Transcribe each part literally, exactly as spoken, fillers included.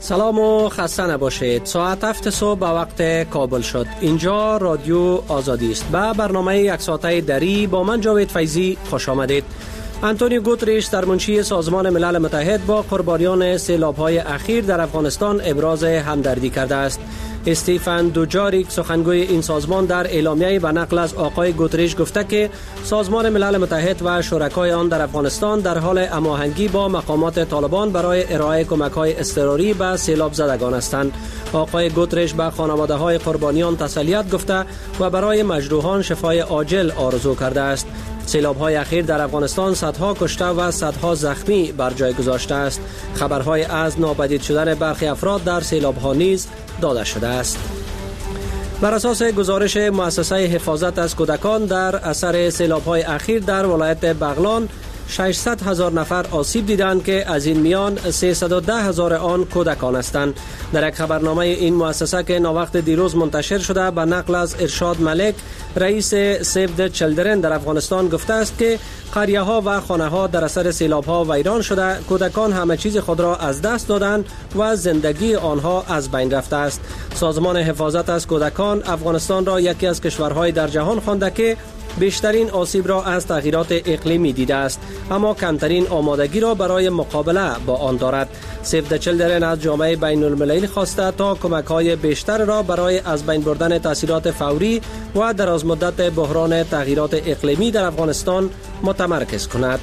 سلام و خسته نباشید. ساعت هفت صبح به وقت کابل شد. اینجا رادیو آزادی است. به برنامه یک ساعته دری با من جاوید فیضی خوش آمدید. انتونیو گوتریش سرمنشی سازمان ملل متحد با قربانیان سیلاب‌های اخیر در افغانستان ابراز همدردی کرده است. استیفن دوجاریک سخنگوی این سازمان در اعلامیه به نقل از آقای گوتریش گفته که سازمان ملل متحد و شرکای آن در افغانستان در حال هماهنگی با مقامات طالبان برای ارائه کمک‌های اضطراری به سیلاب زدگان هستند. آقای گوتریش به خانواده‌های قربانیان تسلیت گفته و برای مجروحان شفای عاجل آرزو کرده است. سیلاب‌های اخیر در افغانستان صدها کشته و صدها زخمی بر جای گذاشته است. خبرهای از ناپدید شدن برخی افراد در سیلاب‌ها نیز داده شده است. بر اساس گزارش مؤسسه حفاظت از کودکان در اثر سیلاب‌های اخیر در ولایت بغلان ششصد هزار نفر آسیب دیدند که از این میان سیصد و ده هزار آن کودکان هستند. در یک خبرنامه این مؤسسه که ناوقت دیروز منتشر شده به نقل از ارشاد ملک رئیس سیو د چیلدرن در افغانستان گفته است که قریه ها و خانه ها در اثر سیلاب ها ویران شده، کودکان همه چیز خود را از دست دادند و زندگی آنها از بین رفته است. سازمان حفاظت از کودکان افغانستان را یکی از کشورهای در جهان خوانده که بیشترین آسیب را از تغییرات اقلیمی دیده است، اما کمترین آمادگی را برای مقابله با آن دارد. سیو د چیلدرن از جامعه بین المللی خواسته تا کمک‌های بیشتر را برای از بین بردن تاثیرات فوری و درازمدت بحران تغییرات اقلیمی در افغانستان متمرکز کند.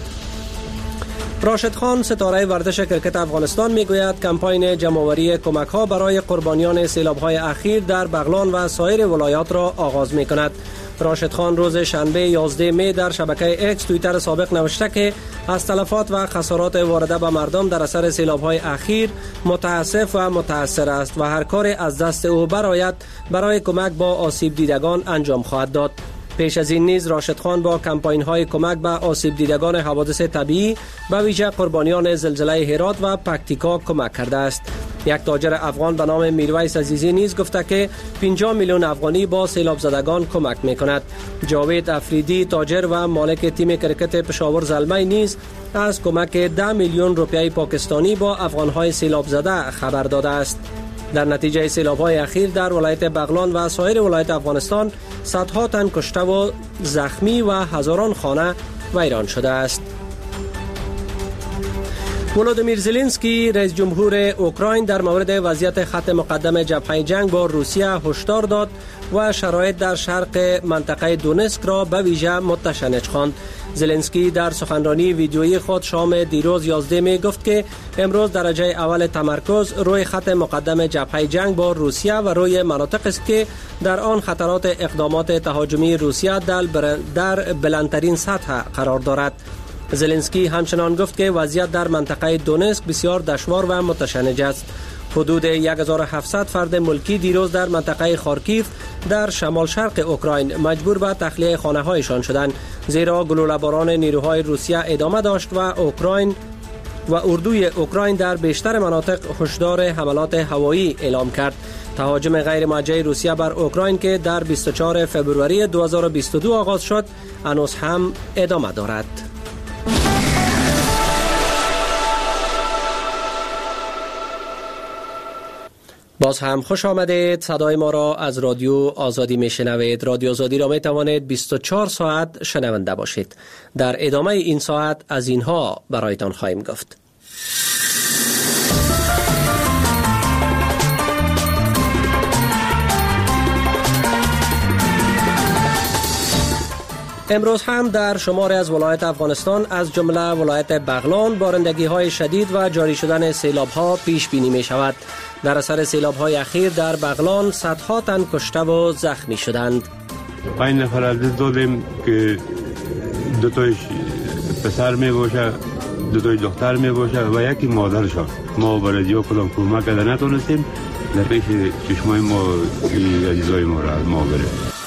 راشد خان ستاره ورزش کرکت افغانستان میگوید کمپاین جمع‌آوری کمک‌ها برای قربانیان سیلاب‌های اخیر در بغلان و سایر ولایات را آغاز می‌کند. راشد خان روز شنبه یازده می در شبکه اکس توییتر سابق نوشته که از تلفات و خسارات وارده به مردم در اثر سیلاب‌های اخیر متاسف و متأثر است و هر کار از دست او برآید برای کمک با آسیب دیدگان انجام خواهد داد. پیش از این نیز راشد خان با کمپاین های کمک به آسیب دیدگان حوادث طبیعی به ویژه قربانیان زلزله هرات و پکتیکا کمک کرده است. یک تاجر افغان به نام میرویس عزیزی نیز گفته که پنجاه میلیون افغانی با سیلاب زدگان کمک میکند. جاوید افریدی تاجر و مالک تیم کرکت پشاور زلمه نیز از کمک ده میلیون روپیه پاکستانی با افغانهای سیلاب زده خبر داده است. در نتیجه سیلاب‌های اخیر در ولایت بغلان و سایر ولایت افغانستان صدها تن کشته و زخمی و هزاران خانه ویران شده است. ولودیمیر زلنسکی رئیس جمهور اوکراین در مورد وضعیت خط مقدم جبهه جنگ با روسیه هشدار داد و شرایط در شرق منطقه دونسک را به ویژه متشنج خواند. زلنسکی در سخنرانی ویدیویی خود شام دیروز یازده می گفت که امروز درجه اول تمرکز روی خط مقدم جبهه جنگ با روسیه و روی مناطق است که در آن خطرات اقدامات تهاجمی روسیه در بلندترین سطح قرار دارد. زلنسکی همچنان گفت که وضعیت در منطقه دونسک بسیار دشوار و متشنج است. حدود هزار و هفتصد فرد ملکی دیروز در منطقه خارکیف در شمال شرق اوکراین مجبور به تخلیه خانه‌هایشان شدند، زیرا گلوله‌باران نیروهای روسیه ادامه داشت و اوکراین و اردوی اوکراین در بیشتر مناطق هشدار حملات هوایی اعلام کرد. تهاجم غیر موجه روسیه بر اوکراین که در بیست و چهارم فوریه دو هزار و بیست و دو آغاز شد هنوز هم ادامه دارد. باز هم خوش آمدید. صدای ما را از رادیو آزادی می شنوید. رادیو آزادی را می توانید بیست و چهار ساعت شنونده باشید. در ادامه این ساعت از اینها برایتان خواهیم گفت. امروز هم در شماری از ولایت افغانستان از جمله ولایت بغلان بارندگی های شدید و جاری شدن سیلاب ها پیش بینی می شود. در اثر سیلاب های اخیر در بغلان صدها تن کشته و زخمی شدند. پنج نفر از دادیم که دو تایش پسر می باشه، دو تای دختر می باشه و یکی مادرشان. ما برای جا کدام کمک کرده نتونستیم در پیش چشمای ما عزیزای ما را از ما بره.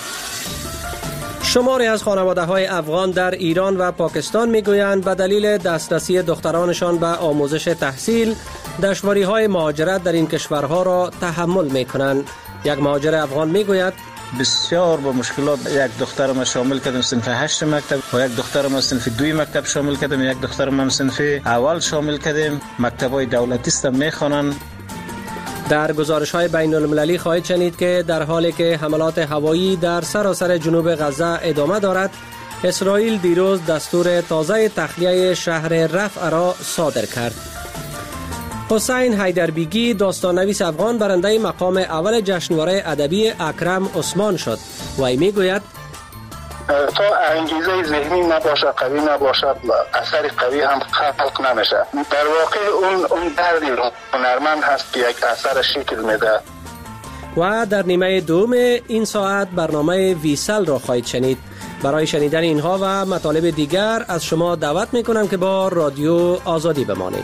شماری از خانواده‌های افغان در ایران و پاکستان میگویند به دلیل دسترسی دخترانشان به آموزش تحصیل دشواری‌های مهاجرت در این کشورها را تحمل می‌کنند. یک مهاجر افغان میگوید بسیار با مشکلات یک دخترم شامل کردم صنف هشت مکتب و یک دخترم صنف دوی مکتب شامل کردم، یک دخترم صنف اول شامل کردم. مکتب‌های دولتی است میخوانند. در گزارش‌های بین‌المللی خواهید شنید که در حالی که حملات هوایی در سراسر جنوب غزه ادامه دارد، اسرائیل دیروز دستور تازه تخلیه شهر رفح را صادر کرد. حسین حیدربیگی داستان‌نویس افغان برنده مقام اول جشنواره ادبی اکرم عثمان شد و ای میگوید تا انگیزه ذهنی نباشه، قوی نباشه، اثر قوی هم خلق نمیشه. در واقع اون اون دردی هنرمند هست که یک اثر شکل میده. و در نیمه دوم این ساعت برنامه ویسل را خواهید شنید. برای شنیدن اینها و مطالب دیگر از شما دعوت میکنم که با رادیو آزادی بمانید.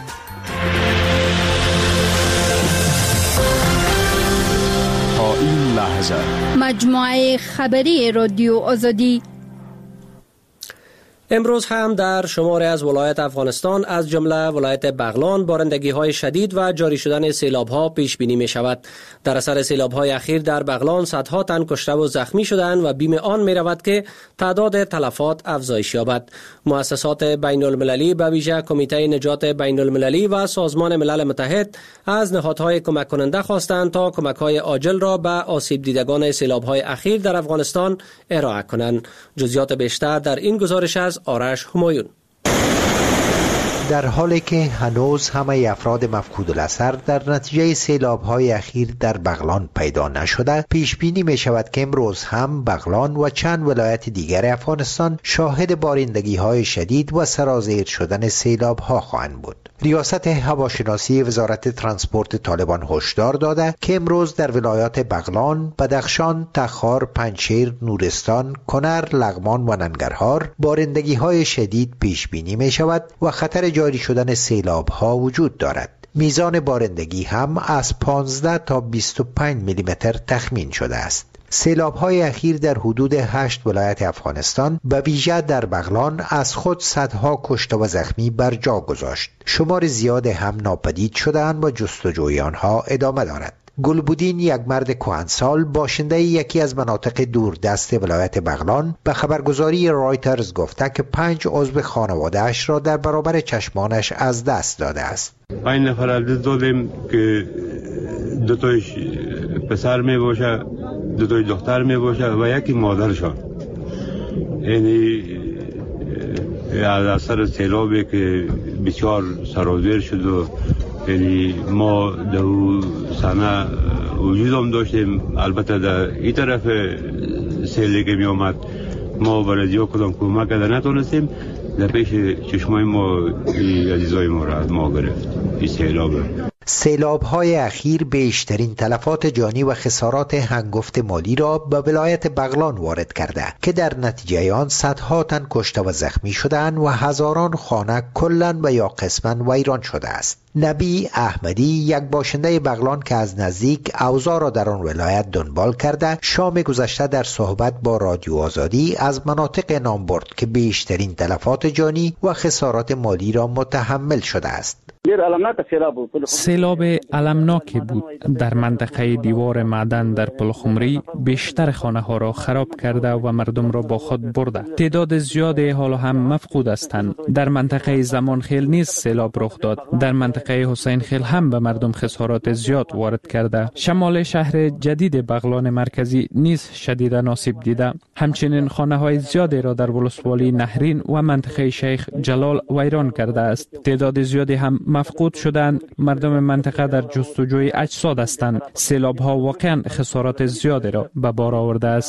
تا این لحظه مجموعه خبری رادیو آزادی. امروز هم در شماری از ولایت افغانستان از جمله ولایت بغلان بارندگی‌های شدید و جاری شدن سیلاب‌ها پیش بینی می‌شود. در اثر سیلاب‌های اخیر در بغلان صدها تن کشته و زخمی شدند و بیم آن می‌رود که تعداد تلفات افزایش یابد. مؤسسات بین‌المللی به ویژه کمیته نجات بین‌المللی و سازمان ملل متحد از نهادهای کمک کننده خواستند تا کمک‌های عاجل را به آسیب دیدگان سیلاب‌های اخیر در افغانستان ارائه کنند. جزئیات بیشتر در این گزارش از آرش همایون. در حالی که هنوز همه افراد مفقود الاثر در نتیجه سیلاب‌های اخیر در بغلان پیدا نشده، پیش بینی می شود که امروز هم بغلان و چند ولایت دیگر افغانستان شاهد بارندگی‌های شدید و سرازیر شدن سیلاب‌ها خواهند بود. ریاست هواشناسی وزارت ترانسپورت طالبان هشدار داده که امروز در ولایات بغلان، بدخشان، تخار، پنجشیر، نورستان، کنر، لغمان و ننگرهار بارندگی‌های شدید پیش بینی می شود و خطر جاری شدن سیلاب‌ها وجود دارد. میزان بارندگی هم از پانزده تا بیست و پنج میلی متر تخمین شده است. سیلاب‌های اخیر در حدود هشت ولایت افغانستان به ویژه در بغلان از خود صدها کشته و زخمی بر جا گذاشت. شمار زیاد هم ناپدید شدند و جستجوی آنها ادامه دارد. گلبودین، یک مرد کهنسال باشنده یکی از مناطق دوردست ولایت بغلان، به خبرگزاری رایترز گفته که پنج عضو خانواده‌اش را در برابر چشمانش از دست داده است. پنج نفر از دست دادیم که دو تایش پسر می باشه، دو تای دختر می باشه و یکی مادرشان. یعنی از اثر سیلابی که بسیار سرازیر شد و یعنی ما دو سنه وجود هم داشتیم. البته در این طرف سیلی که می آمد ما برای یا کدام کمک کرده نتونستیم. در پیش چشمای ما عزیزای ما را ما گرفت این سیلاب. سیلاب‌های اخیر بیشترین تلفات جانی و خسارات هنگفت مالی را به ولایت بغلان وارد کرده که در نتیجه آن صدها تن کشته و زخمی شدند و هزاران خانه کلاً و یا قسماً ویران شده است. نبی احمدی، یک باشنده بغلان که از نزدیک اوضاع را در آن ولایت دنبال کرده، شام گذشته در صحبت با رادیو آزادی از مناطق نام برد که بیشترین تلفات جانی و خسارات مالی را متحمل شده است. سیلاب المناکی بود. در منطقه دیوار معدن در پلخمری بیشتر خانه ها را خراب کرده و مردم را با خود برده. تعداد زیادی حالا هم مفقود هستند. در منطقه زمانخیل نیز سیلاب رخ داد. در منطقه حسین خیل هم به مردم خسارات زیاد وارد کرده. شمال شهر جدید بغلان مرکزی نیز شدیداً آسیب دیده. همچنین خانه های زیادی را در ولسوالی نهرین و منطقه شیخ جلال ویران کرده است. تعداد زیادی هم مفقود شدند. مردم منطقه در جستجوی اجساد هستند. سیلاب ها واقعا خسارات زیادی را به بار آورده است.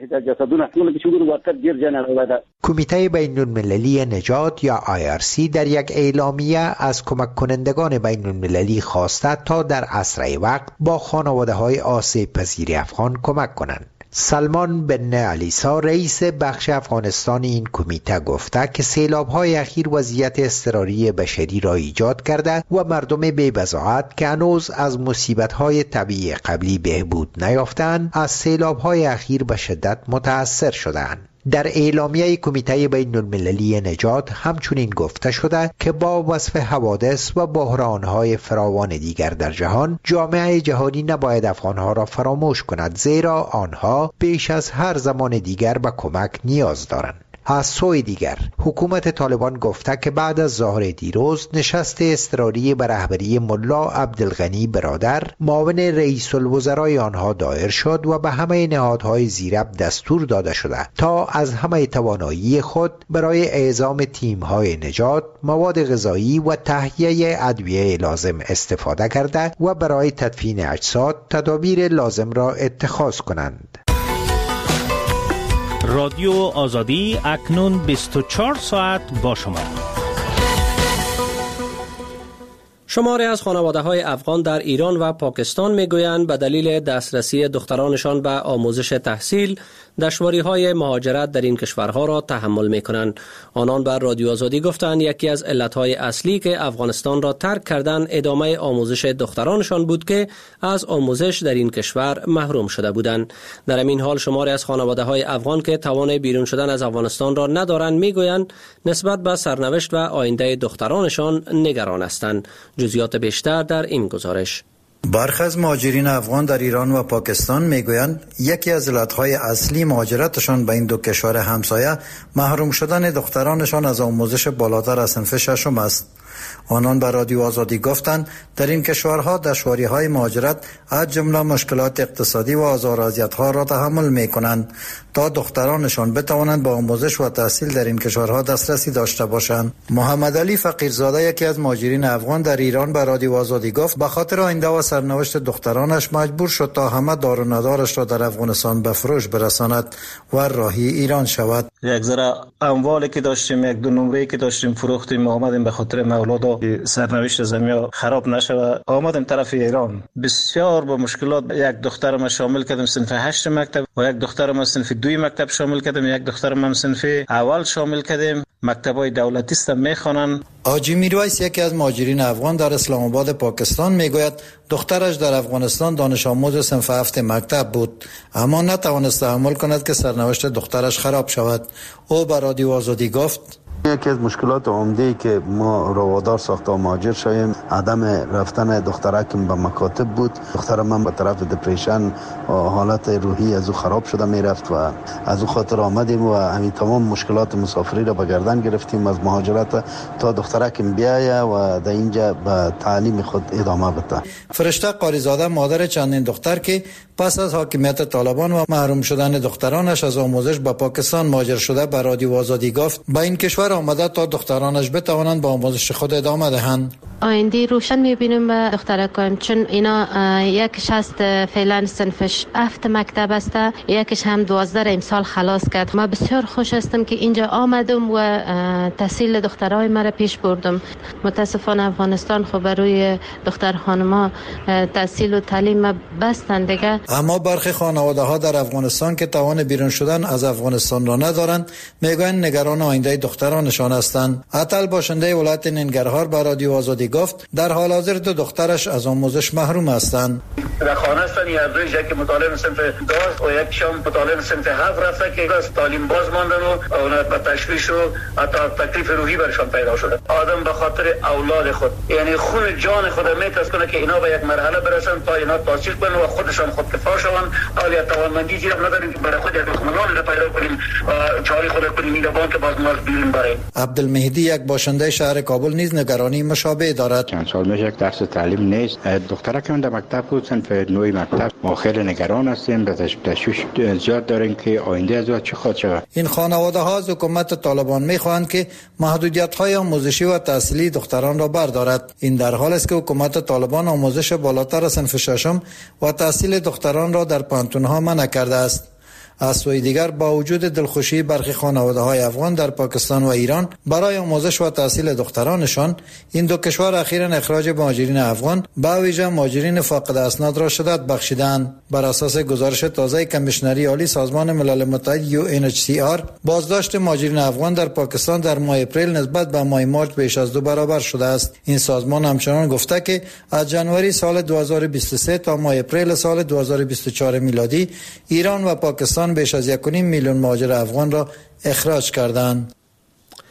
کمیته بین المللی نجات یا آی آر سی در یک اعلامیه از کمک کنندگان بین المللی خواسته تا در اسرع وقت با خانواده های آسیب پذیر افغان کمک کنند. سلمان بن علیسا رئیس بخش افغانستان این کمیته گفته که سیلاب‌های اخیر وضعیت اضطراری بشری را ایجاد کرده و مردم بی‌بضاعت که هنوز از مصیبت‌های طبیعی قبلی بهبود نیافتند از سیلاب‌های اخیر به شدت متأثر شدند. در اعلامیه کمیته بین المللی نجات همچنین گفته شده که با وصف حوادث و بحران‌های فراوان دیگر در جهان، جامعه جهانی نباید افغان‌ها را فراموش کند، زیرا آنها بیش از هر زمان دیگر به کمک نیاز دارند. از سوی دیگر حکومت طالبان گفته که بعد از ظهر دیروز نشست اضطراری به رهبری ملا عبدالغنی برادر معاون رئیس الوزرای آنها دایر شد و به همه نهادهای زیرب دستور داده شده تا از همه توانایی خود برای اعزام تیم‌های نجات، مواد غذایی و تهیه ادویه لازم استفاده کرده و برای تدفین اجساد تدابیر لازم را اتخاذ کنند. رادیو آزادی اکنون بیست و چهار ساعت با شما. شماری از خانواده‌های افغان در ایران و پاکستان می‌گویند به دلیل دسترسی دخترانشان به آموزش تحصیل دشواری‌های مهاجرت در این کشورها را تحمل می‌کنند. آنان بر رادیو آزادی گفتند یکی از علت‌های اصلی که افغانستان را ترک کردن ادامه آموزش دخترانشان بود که از آموزش در این کشور محروم شده بودند. در این حال شماری از خانواده‌های افغان که توان بیرون شدن از افغانستان را ندارند می‌گویند نسبت به سرنوشت و آینده دخترانشان نگران هستند. جزئیات بیشتر در این گزارش. برخی از مهاجرین افغان در ایران و پاکستان میگویند یکی از علتهای اصلی مهاجرتشان به این دو کشور همسایه محروم شدن دخترانشان از آموزش بالاتر از صنف ششم است. آنان به رادیو آزادی گفتند در این کشورها دشواری‌های مهاجرت از جمله مشکلات اقتصادی و آزار و اذیت‌ها را تحمل می‌کنند تا دخترانشان بتوانند با آموزش و تحصیل در این کشورها دسترسی داشته باشند. محمد علی فقیرزاده یکی از مهاجرین افغان در ایران به رادیو آزادی گفت به خاطر آینده و سرنوشت دخترانش مجبور شد تا همه دار و ندارش را در افغانستان به فروش برساند و راهی ایران شود. یک ذره اموالی که داشتیم، یک دو نمره‌ای که داشتیم فروختیم، آمدیم به خاطر مولادا سرنوشت زمین خراب نشه آمدیم طرف ایران. بسیار با مشکلات. یک دخترم شامل کردم صنف هشت مکتب و یک دخترم صنف دوی مکتب شامل کردم، یک دخترم هم صنف اول شامل کردیم. مکتبای دولتی است میخوانن. آجی میرویس یکی از مهاجرین افغان در اسلام آباد پاکستان میگوید دخترش در افغانستان دانش آموز صنف هفت مکتب بود اما نتوانست تحمل کند که سرنوشت دخترش خراب شود. او به رادیو آزادی گفت یکی از مشکلات عمده‌ای که ما رو وادار ساخت تا مهاجر شویم عدم رفتن دخترکم به مکاتب بود. دخترم من به طرف دپریشن حالت روحی از او خراب شده میرفت و از او خاطر آمدیم و همین تمام مشکلات مسافری را به گردن گرفتیم از مهاجرت تا دخترکم بیایه و در اینجا به تعلیم خود ادامه بده. فرشته قاریزاده مادر چندین دختر که پس از حاکمیت طالبان و محروم شدن دخترانش از آموزش به پاکستان مهاجر شده به رادیو آزادی گفت به این کشور آمده تا دخترانش بتوانند با آموزش خود ادامه دهند. آینده روشن می‌بینیم به دخترکان چون اینا یکیش هست فعلا صنفش هفت مکتب است، یکیش هم دوازده امسال خلاص کرد. ما بسیار خوش هستم که اینجا آمدم و تحصیل دخترای مرا پیش بردم. متاسفانه افغانستان خب روی دختر خانما تحصیل و تعلیم بستن دیگه. اما برخی خانواده‌ها در افغانستان که توان بیرون شدن از افغانستان را ندارند میگویند نگران آینده دخترانشان هستند. عطل باشنده ولایت ننگرهار به رادیو آزادی گفت در حال حاضر دو دخترش از آموزش محروم هستند. در خانه هستند یا روی یک مطالعه صنف داست و یک شام مطالعه صنف هفت رفته که از تعلیم باز ماندن و اونها به تشویش و حتی تکلیف روحی برشان پیدا شده. آدم به خاطر اولاد خود یعنی خون جان خود میترسونه که اینا به یک مرحله برسن تا اینا تحصیل کنن و خودشان خودکفا شوند. حالی توانمندی زیاد نداریم برای خود یک خانواده را پیدا کنیم و چاری خود کنیم این بانک باز ما بیرون بریم. عبدالمهدی یک باشنده شهر کابل نیز نگرانی مشابه دارد. چند سال میشه یک درس تعلیم نیست. دخترک من در مکتب بود صنف نوی مکتب. ما خیلی نگران هستیم، به تشویش زیاد داریم که آینده از چه خواهد شود. این خانواده ها از حکومت طالبان میخواهند که محدودیت های آموزشی و تحصیلی دختران را بردارد. این در حالی است که حکومت طالبان آموزش بالاتر از صنف ششم و تحصیل دختران را در پانتون‌ها منع کرده است. از سوی دیگر با وجود دلخوشی برخی خانواده‌های افغان در پاکستان و ایران برای آموزش و تحصیل دخترانشان، این دو کشور اخیراً اخراج مهاجرین افغان به ویژه مهاجرین فاقد اسناد را شدت بخشیدند. بر اساس گزارش تازه کمیشنری عالی سازمان ملل متحد یو ان اچ سی آر، بازداشت مهاجرین افغان در پاکستان در ماه اپریل نسبت به ماه مارچ بیش از دو برابر شده است. این سازمان همچنان گفته که از جنوری سال دو هزار و بیست و سه تا ماه اپریل سال دو هزار و بیست و چهار میلادی ایران و پاکستان بیش از یک و نیم میلیون مهاجر افغان را اخراج کردند.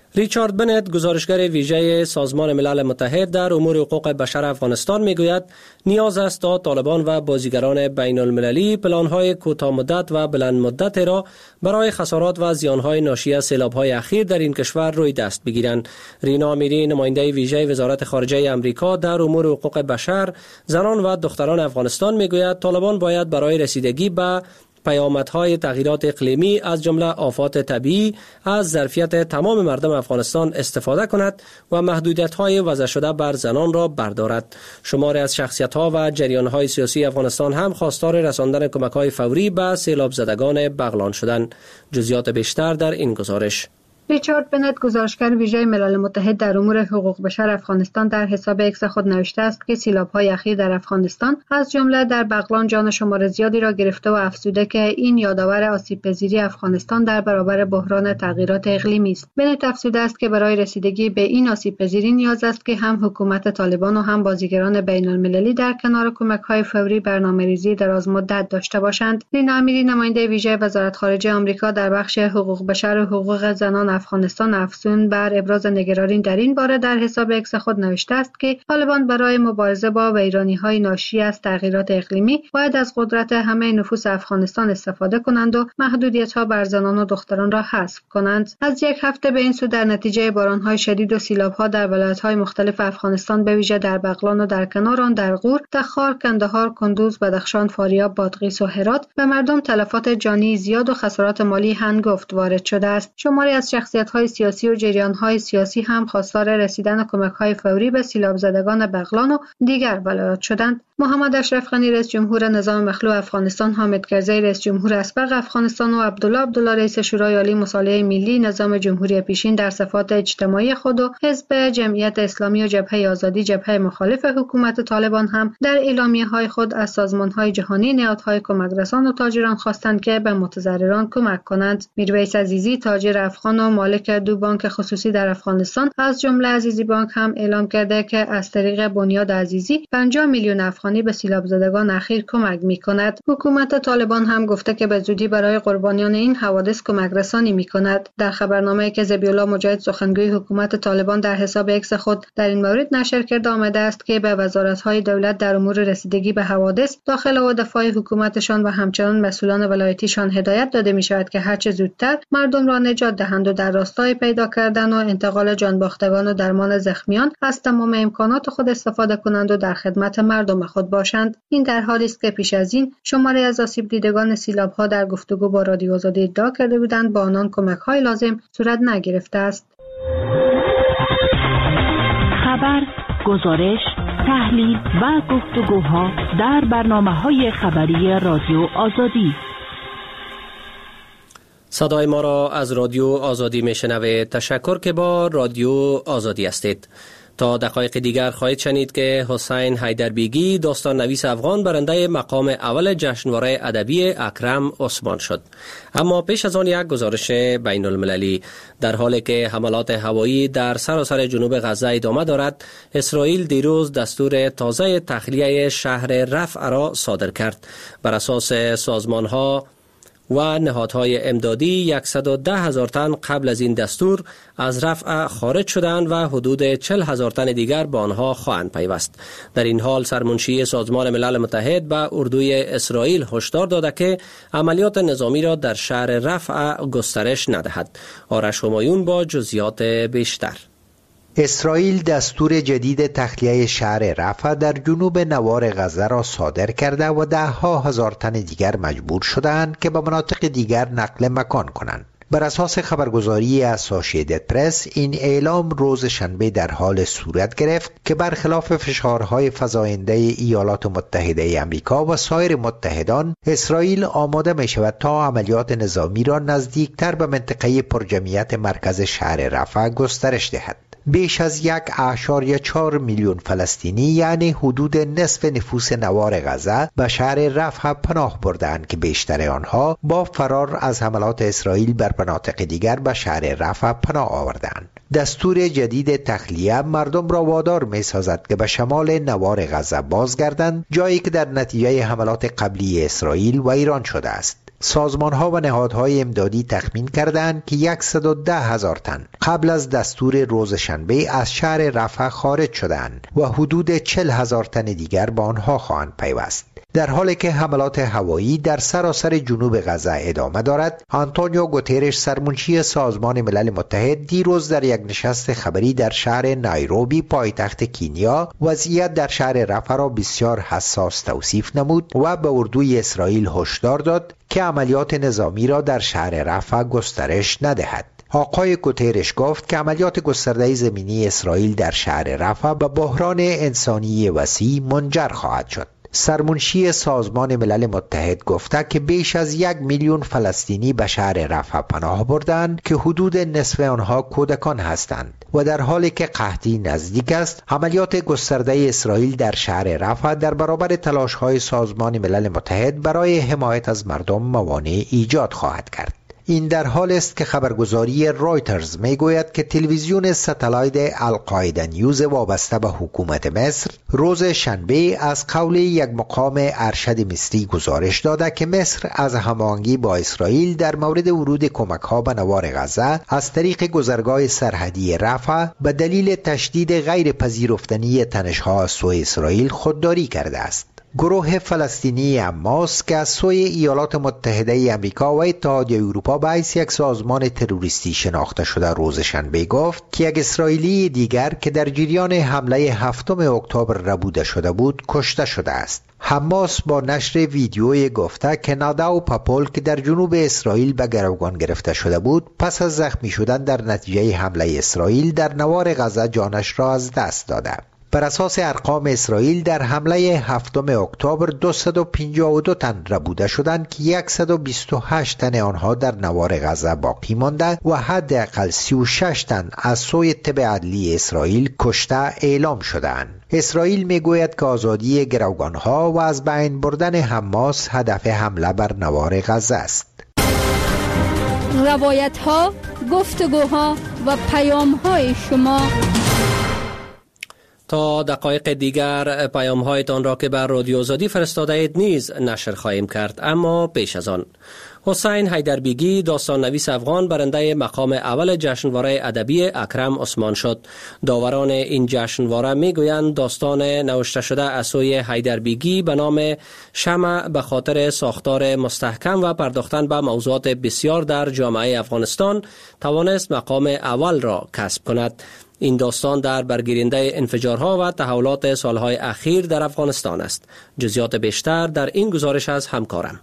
ریچارد بنت، گزارشگر ویژه سازمان ملل متحد در امور حقوق بشر افغانستان، میگوید نیاز است تا طالبان و بازیگران بین المللی پلان‌های کوتاه مدت و بلند مدت را برای خسارات و زیان‌های ناشی از سیلاب‌های اخیر در این کشور روی دست بگیرند. رینا میری، نماینده ویژه وزارت خارجه آمریکا در امور حقوق بشر، زنان و دختران افغانستان، میگوید طالبان باید برای رسیدگی به پیامدهای تغییرات اقلیمی از جمله آفات طبیعی از ظرفیت تمام مردم افغانستان استفاده کند و محدودیت‌های وضع شده بر زنان را بردارد. شماری از شخصیت‌ها و جریان‌های سیاسی افغانستان هم خواستار رساندن کمک‌های فوری به سیلاب زدگان بغلان شدند. جزئیات بیشتر در این گزارش. ریچارد بنت، گزارشگر ویژه ملل متحد در امور حقوق بشر افغانستان، در حساب ایکس خود نوشته است که سیلاب‌های اخیر در افغانستان از جمله در بغلان جان شمار زیادی را گرفته و افزوده که این یادآور آسیب‌پذیری افغانستان در برابر بحران تغییرات اقلیمی است. بنت افزوده است که برای رسیدگی به این آسیب‌پذیری نیاز است که هم حکومت طالبان و هم بازیگران بین‌المللی در کنار کمک‌های فوری برنامه‌ریزی دراز مدت داشته باشند. رینا امیری، نماینده ویژه وزارت خارجه آمریکا در بخش حقوق بشر و حقوق زنان افغانستان، افزون بر ابراز نگرانی در این باره در حساب ایکس خود نوشته است که طالبان برای مبارزه با ویرانی‌های ناشی از تغییرات اقلیمی باید از قدرت همه نفوس افغانستان استفاده کنند و محدودیت‌ها بر زنان و دختران را حذف کنند. از یک هفته به این سو در نتیجه باران‌های شدید و سیلاب‌ها در ولایت‌های مختلف افغانستان، به ویژه در بغلان و در کنار آن در غور، تخار، کندهار، کندوز، بدخشان، فاریاب، بادغیس و هرات به مردم تلفات جانی زیاد و خسارات مالی هنگفت وارد شده است. شماری از شخصیت‌های سیاسی و جریان‌های سیاسی هم خواستار رسیدن کمک‌های فوری به سیلاب زدگان بغلان و دیگر ولایات شدند. محمد اشرف غنی، رئیس جمهور نظام مخلوع افغانستان، حامد کرزی، رئیس جمهور اسبق افغانستان و عبدالله عبدالله، رئیس شورای عالی مصالحه ملی نظام جمهوری پیشین، در صفات اجتماعی خود و حزب جمعیت اسلامی و جبهه آزادی، جبهه مخالف حکومت طالبان، هم در اعلامیه‌های خود از سازمان‌های جهانی، نهادهای کمک‌رسان و تاجران خواستند که به متضرران کمک کنند. میرویس عزیزی، تاجر افغان و مالک دو بانک خصوصی در افغانستان، از جمله عزیزی بانک، هم اعلام کرده که از طریق بنیاد عزیزی پنجاه میلیون افغانی به سیلاب زدگان اخیر کمک می‌کند. حکومت طالبان هم گفته که به زودی برای قربانیان این حوادث کمک رسانی می‌کند. در خبرنامه‌ای که ذبیح‌الله مجاهد، سخنگوی حکومت طالبان، در حساب ایکس خود در این مورد نشر کرده، آمده است که به وزارت‌های دولت در امور رسیدگی به حوادث، داخل و دفاع حکومتشان و همچنان مسئولان ولایتیشان هدایت داده می‌شود که هرچه زودتر مردم را نجات دهند و در راستای پیدا کردن و انتقال جانباختگان و درمان زخمیان از تمام امکانات خود استفاده کنند و در خدمت مردم خود باشند. این در حالی است که پیش از این شماری از آسیب دیدگان سیلاب‌ها در گفتگو با رادیو آزادی ادعا کرده بودند با آنان کمک‌های لازم صورت نگرفته است. خبر، گزارش، تحلیل و گفتگوها در برنامه‌های خبری رادیو آزادی. صدای ما را از رادیو آزادی میشنوید. تشکر که با رادیو آزادی هستید. تا دقایق دیگر خواهید شنید که حسین حیدربیگی، داستان نویس افغان، برنده مقام اول جشنواره ادبی اکرم عثمان شد. اما پیش از آن یک گزارش بین المللی. در حالی که حملات هوایی در سراسر جنوب غزه ادامه دارد، اسرائیل دیروز دستور تازه تخلیه شهر رفح را صادر کرد. بر اساس سازمان‌ها و نهادهای امدادی، صد و ده هزار تن قبل از این دستور از رفح خارج شدند و حدود چهل هزار تن دیگر به آنها خواهند پیوست. در این حال سرمنشی سازمان ملل متحد به اردوی اسرائیل هشدار داده که عملیات نظامی را در شهر رفح گسترش ندهد. آرش همایون با جزئیات بیشتر. اسرائیل دستور جدید تخلیه شهر رفح در جنوب نوار غزه را صادر کرده و ده ها هزار تن دیگر مجبور شدند که به مناطق دیگر نقل مکان کنند. بر اساس خبرگزاری اسوسییتد پرس، این اعلام روز شنبه در حال صورت گرفت که برخلاف فشارهای فزاینده ایالات متحده آمریکا و سایر متحدان، اسرائیل آماده می شود تا عملیات نظامی را نزدیکتر به منطقه پرجمعیت مرکز شهر رفح گسترش دهد. بیش از یک اعشاریه چهار میلیون فلسطینی، یعنی حدود نصف نفوس نوار غزه، به شهر رفح پناه بردند که بیشتر آنها با فرار از حملات اسرائیل بر مناطق دیگر به شهر رفح پناه آوردند. دستور جدید تخلیه مردم را وادار می سازد که به شمال نوار غزه بازگردند، جایی که در نتیجه حملات قبلی اسرائیل و ایران شده است. سازمان‌ها و نهادهای امدادی تخمین کردند که صد و ده هزار تن قبل از دستور روز شنبه از شهر رفح خارج شدند و حدود چهل هزار تن دیگر به آنها خواهند پیوست. در حالی که حملات هوایی در سراسر جنوب غزه ادامه دارد، آنتونیو گوترش سرمنشی سازمان ملل متحد دیروز در یک نشست خبری در شهر نایروبی پایتخت کینیا وضعیت در شهر رفح را بسیار حساس توصیف نمود و به اردوی اسرائیل هشدار داد که عملیات نظامی را در شهر رفح گسترش ندهد. آقای گوترش گفت که عملیات گسترده زمینی اسرائیل در شهر رفح به بحران انسانی وسیع منجر خواهد شد. سرمنشی سازمان ملل متحد گفته که بیش از یک میلیون فلسطینی به شهر رفح پناه بردند که حدود نصف آنها کودکان هستند و در حالی که قحطی نزدیک است، عملیات گسترده اسرائیل در شهر رفح در برابر تلاش‌های سازمان ملل متحد برای حمایت از مردم موانع ایجاد خواهد کرد. این در حال است که خبرگزاری رایترز میگوید که تلویزیون ستلایت القاعده نیوز وابسته به حکومت مصر روز شنبه از قول یک مقام ارشد مصری گزارش داده که مصر از هماهنگی با اسرائیل در مورد ورود کمک‌ها به نوار غزه از طریق گذرگاه سرحدی رفح به دلیل تشدید غیر پذیرفتنی تنش‌ها از سوی اسرائیل خودداری کرده است. گروه فلسطینی حماس که از سوی ایالات متحده آمریکا و اتحادیه اروپا به حیث یک سازمان تروریستی شناخته شده روز شنبه گفت که یک اسرائیلی دیگر که در جریان حمله هفتم اکتبر ربوده شده بود کشته شده است. حماس با نشر ویدیوی گفته که ناداو پاپول که در جنوب اسرائیل به گروگان گرفته شده بود پس از زخمی شدن در نتیجه حمله اسرائیل در نوار غزه جانش را از دست داده. بر اساس ارقام اسرائیل در حمله هفتم اکتبر دویست و پنجاه و دو تن ربوده شدند که صد و بیست و هشت تن آنها در نوار غزه باقی مانده و حداقل سی و شش تن از سوی تب عدلی اسرائیل کشته اعلام شدند. اسرائیل میگوید که آزادی گروگانها و از بین بردن حماس هدف حمله بر نوار غزه است. روایت ها، گفتگوها و پیام های شما تا دقایق دیگر پیام هایتان را که بر رادیو آزادی فرستاده اید نیز نشر خواهیم کرد، اما پیش از آن حسین حیدربیگی داستان نویس افغان برنده مقام اول جشنواره ادبی اکرم عثمان شد. داوران این جشنواره میگویند داستان نوشته شده از سوی حیدربیگی به نام شمع به خاطر ساختار مستحکم و پرداختن به موضوعات بسیار در جامعه افغانستان توانست مقام اول را کسب کند. این داستان در برگیرنده انفجارها و تحولات سالهای اخیر در افغانستان است. جزئیات بیشتر در این گزارش از همکارم.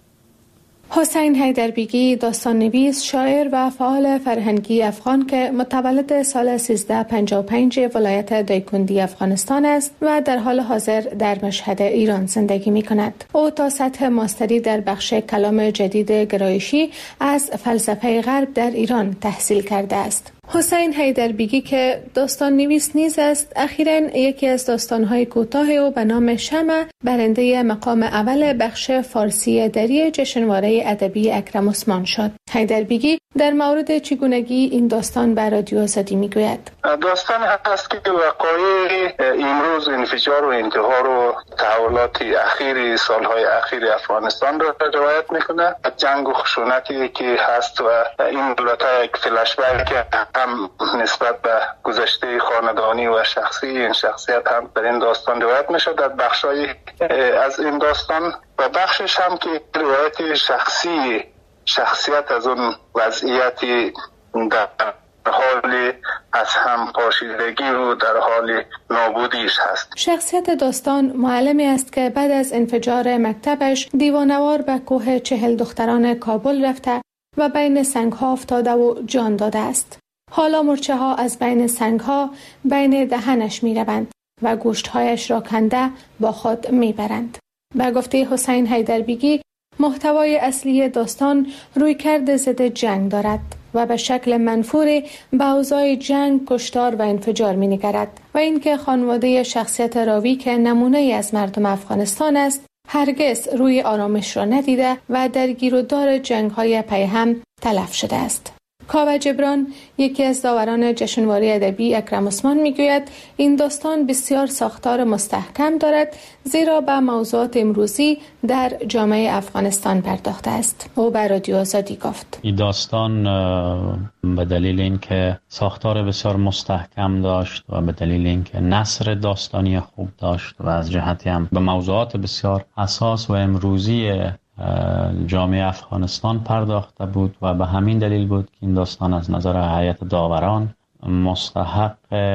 حسین حیدربیگی داستان نویس، شاعر و فعال فرهنگی افغان که متولد سال سیزده پنجاه و پنج ولایت دایکندی افغانستان است و در حال حاضر در مشهد ایران زندگی می کند. او تا سطح ماستری در بخش کلام جدید گرایشی از فلسفه غرب در ایران تحصیل کرده است. حسین حیدربیگی که داستان نویس نیز است، اخیراً یکی از داستان‌های کوتاه او به نام شمع برنده مقام اول بخش فارسی دری جشنواره ادبی اکرم عثمان شد. حیدربیگی در مورد چگونگی این داستان به رادیو آزادی میگوید: داستان هست که وقایع امروز انفجار و انتحار و تحولات اخیر سالهای اخیر افغانستان را روایت میکنه. جنگ و خشونتی که هست و این البته یک فلش بک هم نسبت به گذشته خاندانی و شخصی این شخصیت هم در این داستان روایت میشه. در بخشای از این داستان و بخشش هم که روایت شخصی شخصیت از اون وضعیتی در حال از هم پاشیدگی و در حال نابودیش هست. شخصیت داستان معلمی است که بعد از انفجار مکتبش دیوانوار به کوه چهل دختران کابل رفته و بین سنگ‌ها افتاده و جان داده است. حالا مرچه ها از بین سنگ ها بین دهنش می روند و گوشت هایش را کنده با خود می برند. به گفته حسین حیدربیگی، محتوای اصلی داستان رویکرد ضد جنگ دارد و به شکل منفور به اوضاع جنگ، کشتار و انفجار می نگرد و اینکه خانواده شخصیت راوی که نمونه از مردم افغانستان است هرگز روی آرامش را ندیده و در گیر و دار جنگ های پیهم تلف شده است. کاوه جبران، یکی از داوران جشنواره ادبی اکرم عثمان، میگوید این داستان بسیار ساختار مستحکم دارد زیرا به موضوعات امروزی در جامعه افغانستان پرداخته است. او بر رادیو آزادی گفت این داستان به دلیل اینکه ساختار بسیار مستحکم داشت و به دلیل اینکه نثر داستانی خوب داشت و از جهتی هم به موضوعات بسیار حساس و امروزی جامعه افغانستان پرداخته بود و به همین دلیل بود که این داستان از نظر هیئت داوران مستحق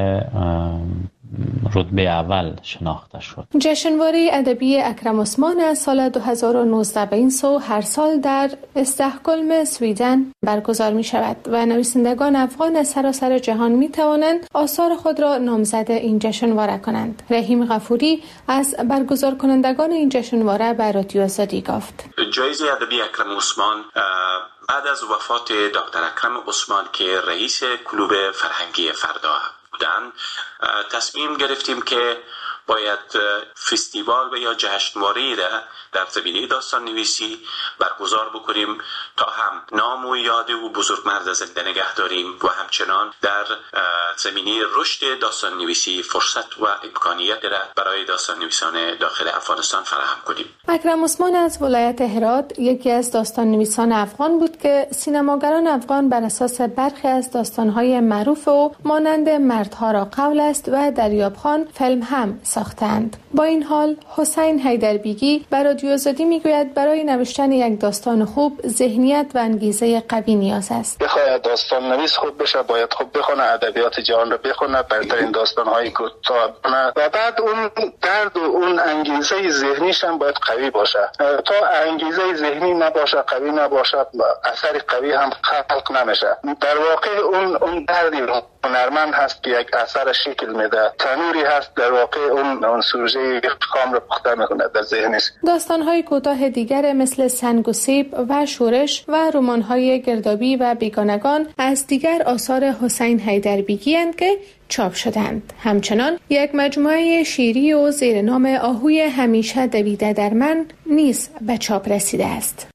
رتبه اول شناخته شد. جشنواره ادبی اکرم عثمان از سال دو هزار و نوزده به این سو هر سال در استکهلم سویدن برگزار می شود و نویسندگان افغان از سراسر جهان می توانند آثار خود را نامزد این جشنواره کنند. رحیم غفوری از برگزار کنندگان این جشنواره به رادیو آزادی گفت: جایزه ادبی اکرم عثمان بعد از وفات دکتر اکرم عثمان که رئیس کلوب فرهنگی فردا بودند، تصمیم گرفتیم که باید فستیوال و یا جشنواره‌ای را در زمینه داستان نویسی برگزار بکنیم تا هم نام و یاد او بزرگمرد زنده نگه داریم و همچنان در زمینه رشد داستان نویسی فرصت و امکانیت را برای داستان نویسان داخل افغانستان فراهم کنیم. اکرم عثمان از ولایت هرات یکی از داستان نویسان افغان بود که سینماگران افغان بر اساس برخی از داستان‌های معروف او مانند مردها را قول است و دریاب خان فیلم هم ساختند. با این حال حسین حیدربیگی بر رادیو آزادی میگوید برای نوشتن یک داستان خوب ذهنیت و انگیزه قوی نیاز است. بخواید داستان نویس خوب بشه باید خوب بخونه، ادبیات جهان رو بخونه، بهترین داستان‌های کوتاه بخونه و بعد اون درد و اون انگیزه ذهنیش هم باید قوی باشه. تا انگیزه ذهنی نباشه، قوی نباشه، اثر قوی هم خلق نمیشه. در واقع اون اون دردی هنرمند هست که یک اثر شکل میده، تنوری هست در واقع اون اون سوژه خام رو پخته میکنه در ذهنش. داستان‌های کوتاه دیگر مثل سنگ و سیب و شورش و رمان‌های گردابی و بیگانگان از دیگر آثار حسین حیدربیگی اند که چاپ شدند. همچنان یک مجموعه شعری و زیر نام آهوی همیشه دویده در من نیز به چاپ رسیده است.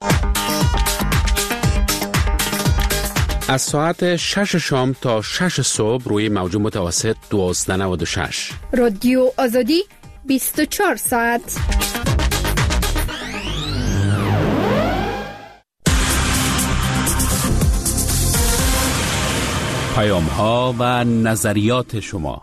از ساعت شش شام تا شش صبح روی موج متوسط دوازده نود و شش. رادیو آزادی بیست و چهار ساعت. پیام ها و نظریات شما.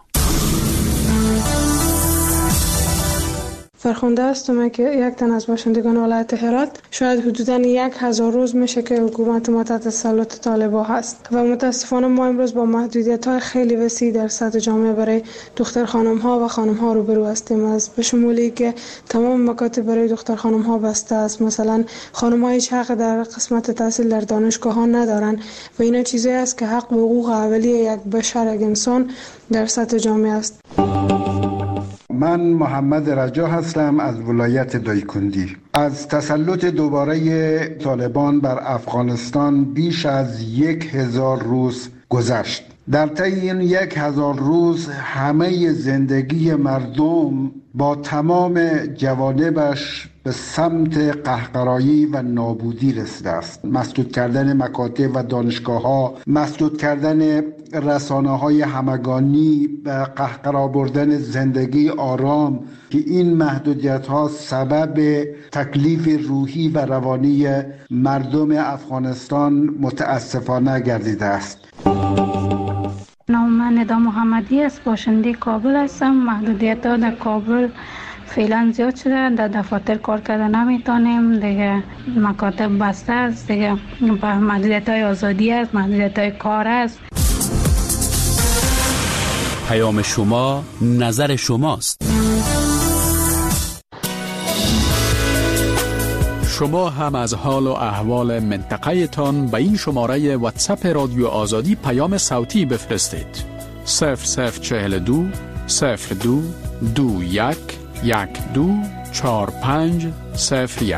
فرخنده هستم که یک تن از باشندگان ولایت هرات شاید حدوداً یک هزار روز میشه که حکومت ما تحت تسلط طالبان هست و متاسفانه ما امروز با محدودیت‌های خیلی وسیع در سطح جامعه برای دختر خانم‌ها و خانم‌ها روبرو هستیم، از به شمولی که تمام مکاتب برای دختر خانم‌ها بسته است. مثلا خانم‌ها هیچ حق در قسمت تحصیل در دانشگاه‌ها ندارن و اینا چیزی است که حق و حقوق اولیه یک بشر، یک انسان در سطح جامعه است. من محمد رجا هستم از ولایت دایکندی. از تسلط دوباره طالبان بر افغانستان بیش از یک هزار روز گذشت. در طی این یک هزار روز همه زندگی مردم با تمام جوانبش به سمت قهقرایی و نابودی رسیده است. مسدود کردن مکاتب و دانشگاه‌ها، مسدود کردن رسانه‌های همگانی و قهقرا بردن زندگی آرام که این محدودیت‌ها سبب تکلیف روحی و روانی مردم افغانستان متاسفانه گردیده است. نام من ندا محمدی است، باشنده کابل هستم. محدودیت‌ها در کابل فعلا زیاد شده، در دفاتر کار کردن نمیتونیم دیگه، مکاتب بسته است دیگه، محدودیت‌های آزادی است، محدودیت‌های کار است. پیام شما نظر شماست. شما هم از حال و احوال منطقه تان به این شماره واتساپ رادیو آزادی پیام صوتی بفرستید. صفر صفر چهل دو صفر دو دو یک یک دو چهار پنج صفر یک.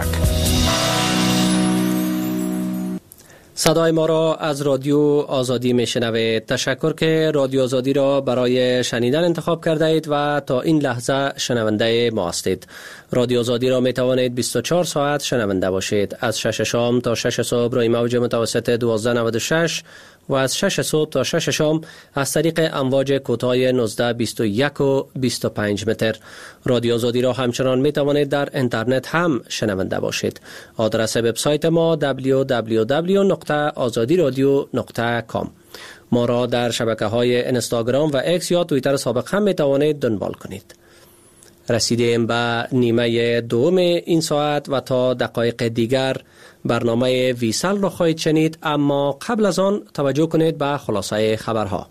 صدای ما را از رادیو آزادی میشنوید. تشکر که رادیو آزادی را برای شنیدن انتخاب کرده اید و تا این لحظه شنونده ما هستید. رادیو آزادی را می توانید بیست و چهار ساعت شنونده باشید. از شش شام تا شش صبح روی موج متوسط دوازده نود و شش و از شش صبح تا شش شام از طریق امواج کوتاه نوزده بیست و یک و بیست و پنج متر. رادیو آزادی را همچنان می توانید در اینترنت هم شنونده باشید. آدرس وبسایت ما دبلیو دبلیو دبلیو دات آزادی رادیو دات کام. ما را در شبکه‌های اینستاگرام و اکس یا توییتر سابق هم می توانید دنبال کنید. رسیدیم به نیمه دوم این ساعت و تا دقایق دیگر برنامه ویسال را خواهید شنید، اما قبل از آن توجه کنید به خلاصه خبرها.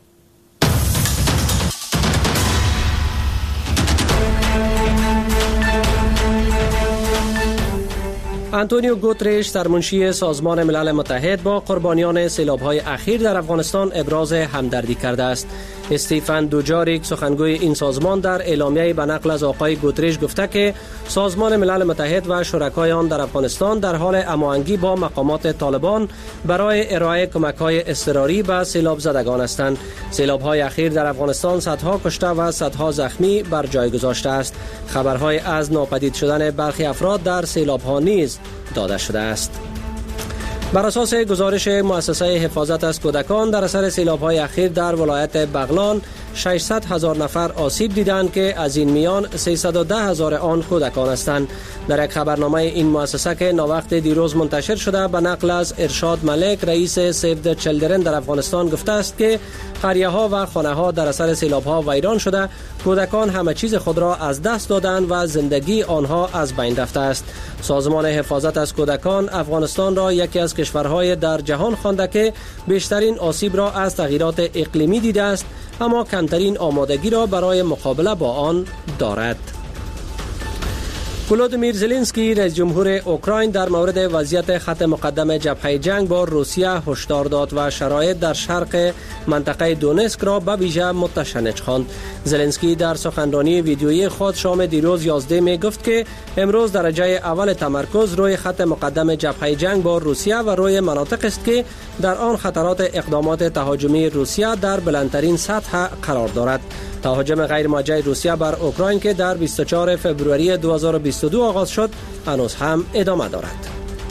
آنتونیو گوترش سرمنشی سازمان ملل متحد با قربانیان سیلاب‌های اخیر در افغانستان ابراز همدردی کرده است. استیفن دوجاریک سخنگوی این سازمان در اعلامیه به نقل از آقای گوترش گفته که سازمان ملل متحد و شرکای آن در افغانستان در حال هماهنگی با مقامات طالبان برای ارائه کمک‌های اضطراری به سیلاب زدگان هستند. سیلاب‌های اخیر در افغانستان صدها کشته و صدها زخمی بر جای گذاشته است. خبرهای از ناپدید شدن برخی افراد در سیلاب‌ها نیز داده شده است. بر اساس گزارش مؤسسه حفاظت از کودکان در اثر سیلاب‌های اخیر در ولایت بغلان ششصد هزار نفر آسیب دیدند که از این میان سیصد و ده هزار آن کودکان هستند. در یک خبرنامه این مؤسسه که ناوقت دیروز منتشر شده به نقل از ارشاد ملک رئیس سیو د چیلدرن در افغانستان گفته است که قریه‌ها و خانه‌ها در اثر سیلاب‌ها ویران شده، کودکان همه چیز خود را از دست دادند و زندگی آنها از بین رفته است. سازمان حفاظت از کودکان افغانستان را یکی از کشورهای در جهان خوانده که بیشترین آسیب را از تغییرات اقلیمی دیده است، اما کمترین آمادگی را برای مقابله با آن دارد. ولودیمیر زلنسکی رئیس جمهور اوکراین در مورد وضعیت خط مقدم جبهه جنگ با روسیه هشدار داد و شرایط در شرق منطقه دونسک را به ویژه متشنج خواند. زلنسکی در سخنرانی ویدیویی خود شام دیروز یازده می گفت که امروز درجه اول تمرکز روی خط مقدم جبهه جنگ با روسیه و روی مناطق است که در آن خطرات اقدامات تهاجمی روسیه در بلندترین سطح قرار دارد. تهاجم غیر موجه روسیه بر اوکراین که در بیست و چهارم فوریه دو هزار و بیست و دو آغاز شد هنوز هم ادامه دارد.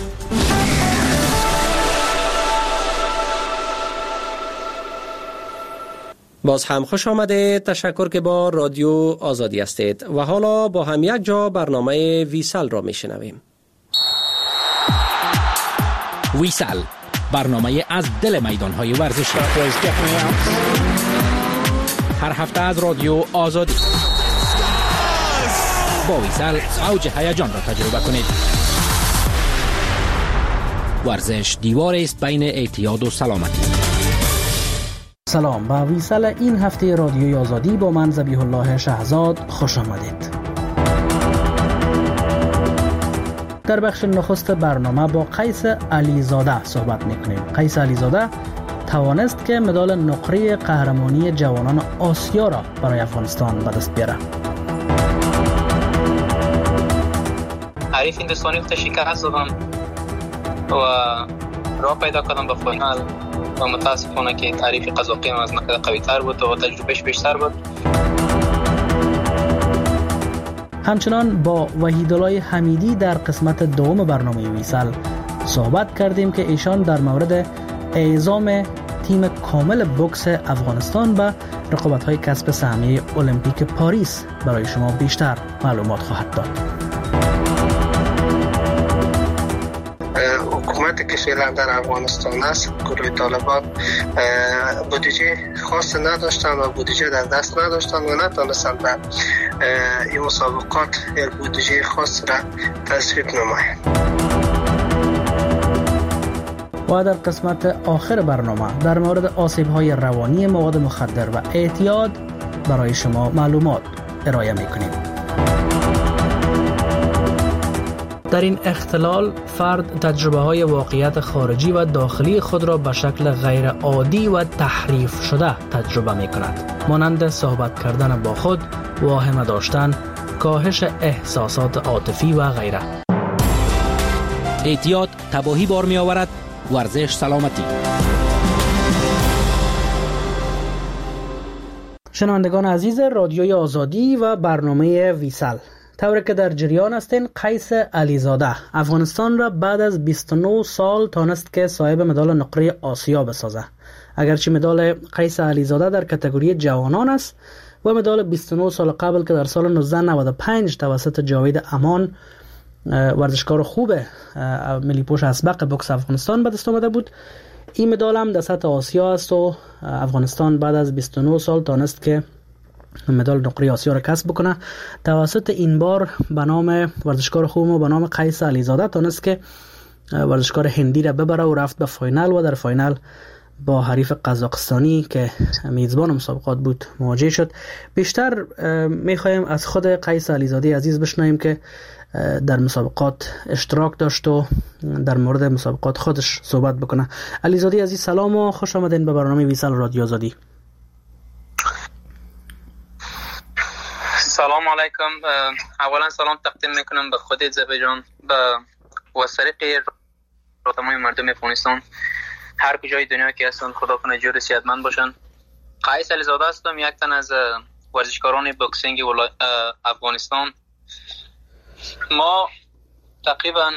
باز هم خوش آمده، تشکر که با رادیو آزادی هستید و حالا با هم یک جا برنامه ویسال را میشنویم. ویسال، برنامه از دل میدان‌های ورزشی. هر هفته از رادیو آزادی با ویسال اوج هیجان را تجربه کنید. ورزش دیواری است بین اعتیاد و سلامتی. سلام، به ویسال این هفته رادیوی آزادی با من ذبیح الله شهزاد خوش آمدید. در بخش نخست برنامه با قیس علیزاده صحبت میکنیم. قیس علیزاده توانست که مدال نقره قهرمانی جوانان آسیا را برای افغانستان به دست بیاره. حریف هندوستانی رو شکست دادم و راه پیدا کردم به فینال و متاسفانه که تعریف قزاقی از من قوی تر بود و تجربهش بیشتر بود. همچنان با وحیدالله حمیدی در قسمت دوم برنامه ویسال صحبت کردیم که ایشان در مورد اعزام تیم کامل بوکس افغانستان به رقابت‌های کسب سهمیه المپیک پاریس برای شما بیشتر معلومات خواهد داد. حکومت که فعلا در افغانستان است، گروه طالبان بودجه خاص نداشتن و بودجه در دست نداشتن و نتونستن به این مسابقات یک بودجه خاص را تصویب نمایند. و در قسمت آخر برنامه در مورد آسیب‌های روانی مواد مخدر و اعتیاد برای شما معلومات ارائه می‌کنیم. در این اختلال فرد تجربه‌های واقعیت خارجی و داخلی خود را به شکل غیر عادی و تحریف شده تجربه می‌کند، مانند صحبت کردن با خود، واهمه داشتن، کاهش احساسات عاطفی و غیره. اعتیاد تباهی بار می‌آورد، ورزش سلامتی. شنوندگان عزیز رادیوی آزادی و برنامه ویسال، طوری که در جریان هستین، قیس علیزاده افغانستان را بعد از بیست و نه سال تانست که صاحب مدال نقره آسیا بسازه. اگرچه مدال قیس علیزاده در کاتگوری جوانان است و مدال بیست و نه سال قبل که در سال نوزده نود و پنج توسط جاوید امان ورزشکار خوب ملی پوش اسبق بوکس افغانستان به دست آمده بود، این مدال هم در سطح آسیا است و افغانستان بعد از بیست و نه سال تانست که مدال نقره آسیا را کسب بکنه. توسط این بار به نام ورزشکار خوب و به نام قیس علیزاده تانست که ورزشکار هندی را ببره و رفت به فاینال و در فاینال با حریف قزاقستانی که میزبان مسابقات بود مواجه شد. بیشتر میخوایم از خود قیس علیزاده عزیز بشنویم که در مسابقات اشتراک داشت و در مورد مسابقات خودش صحبت بکنه. علیزاده عزیز سلام و خوش آمدین به برنامه ویسال رادیو آزادی. سلام علیکم. اولا سلام تقدیم میکنم به خودت زبه جان به وسریق تمام مردم افغانستان هر کجای دنیا که هستن، خدا کنه جور صحتمند باشن. قیس علیزاده هستم، یک تن از ورزشکاران بوکسینگ افغانستان. ما تقریبا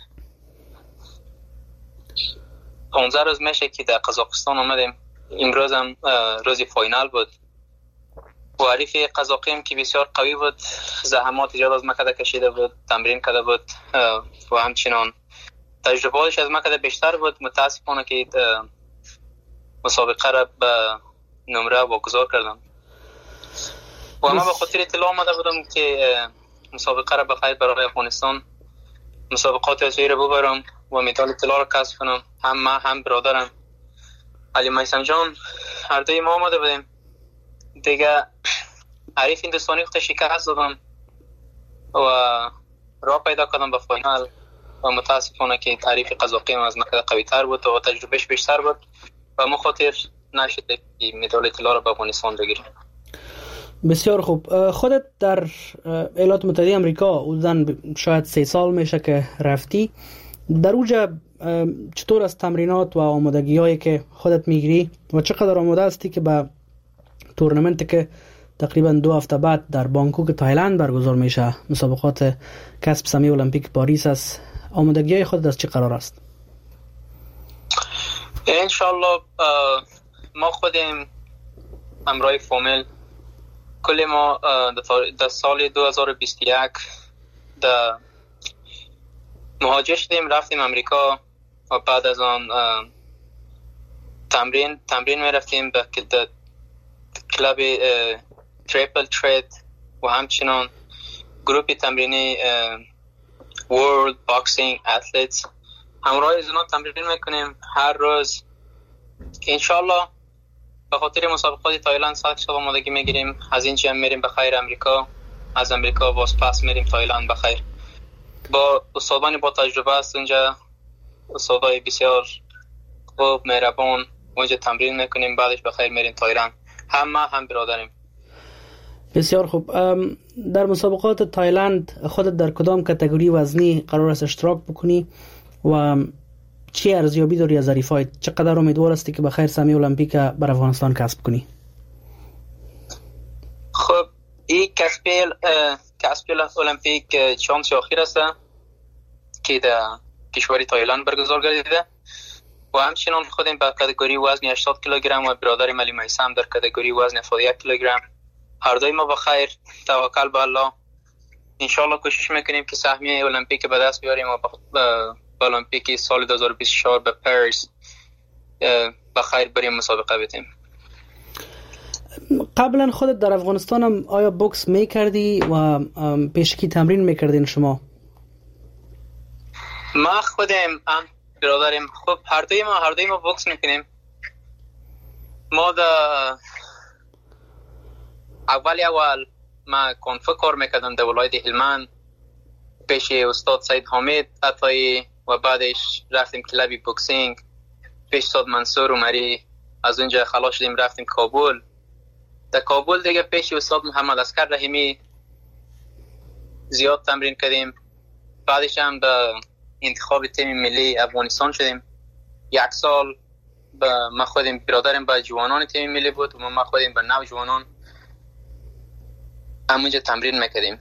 پانزده روز میشه که در قزاقستان آمدیم. امروز هم روز فاینال بود و حریف قزاقیم که بسیار قوی بود، زحمات زیاد از مکده کشیده بود، تمرین کرده بود و همچنان تجربه‌اش از مکده بیشتر بود. متاسفانه که مسابقه را به نمره واگذار کردم و ما به خاطر اطلاع آمده بودم که مسابقه را بخیر برای افغانستان مسابقات آسیایی را ببرم و مدال طلا را کسب کنم. هم ما هم برادرم علی میثم جان هر دوی ما آمده بودیم دیگه. حریف هندوستانی خود شکست دادم و راه پیدا کردم به فاینال و متاسفانه که حریف قزاقیم از مکده قوی تر بود و تجربهش بیشتر بود و ما خاطر نشده که مدال طلا را به افغانستان بگیریم. بسیار خوب. خودت در ایالات متحده آمریکا حدوداً شاید سه سال میشه که رفتی. در اوجا چطور از تمرینات و آمادگی هایی که خودت میگیری و چقدر آماده هستی که به تورنمنت که تقریبا دو هفته بعد در بانکوک تایلند برگزار میشه، مسابقات کسب سهمیه المپیک پاریس است، آمادگی های خودت از چه قرار است؟ انشالله ما خودیم همراه فامیل کل ما در سال دو هزار و بیست و یک در مهاجر شدیم، رفتیم امریکا و بعد از آن تمرین تمرین می رفتیم به کلاب تریپل ترید و همچنان گروپ تمرینی ورلد باکسینگ اتلیتس. همراه از اونا تمرین میکنیم هر روز. انشالله به خاطر مسابقات تایلند صد شب آمادگی میگیریم. از اینجا میریم به خیر امریکا، از امریکا باز پس میریم تایلند به خیر. با استادانی با تجربه است اونجا، استادای بسیار خوب مهربان، اونجا تمرین میکنیم، بعدش به خیر میریم تایلند. هم ما هم برادریم. بسیار خوب. در مسابقات تایلند خودت در کدام کاتگوری وزنی قرار است اشتراک بکنی و چی ارزیابی داری از حریفایت؟ چقدر امیدوار هستی که بخیر سهمیه المپیک بر افغانستان کسب کنی؟ خب این کسب کسب المپیک شانس اخیر است که در کشور تایلند برگزار گردیده و همچنان خودم به کاتگوری وزن هشتاد کیلوگرم و برادرم علی میثم در کاتگوری وزن هفتاد و یک کیلوگرم. هر دوی ما بخیر، توکل به الله. انشالله کوشش میکنیم که سهمیه المپیک به دست بیاریم و به المپیک سال دو هزار و بیست و چهار به پاریس بخیر بریم مسابقه بدیم. قبلا خودت در افغانستان هم آیا بوکس میکردی و پیشکی تمرین میکردین شما؟ ما خودم هم برادرم خب هر دوی ما هر دوی ما بوکس میکنیم. ما در اول اول ما کنفه کار میکردم در ولایت هلمند پیش استاد سید حامد عطایی و بعدش رفتیم کلابی بوکسینگ پیش استاد منصور عمری. از اونجا خلاص شدیم رفتیم کابل. در کابل دیگه پیش استاد محمد اسکر رحیمی زیاد تمرین کردیم. بعدش هم به انتخاب تیم ملی افغانستان شدیم. یک سال با ما خودیم برادرم با جوانان تیم ملی بود و ما خودیم با نو جوانان همونجا تمرین میکردیم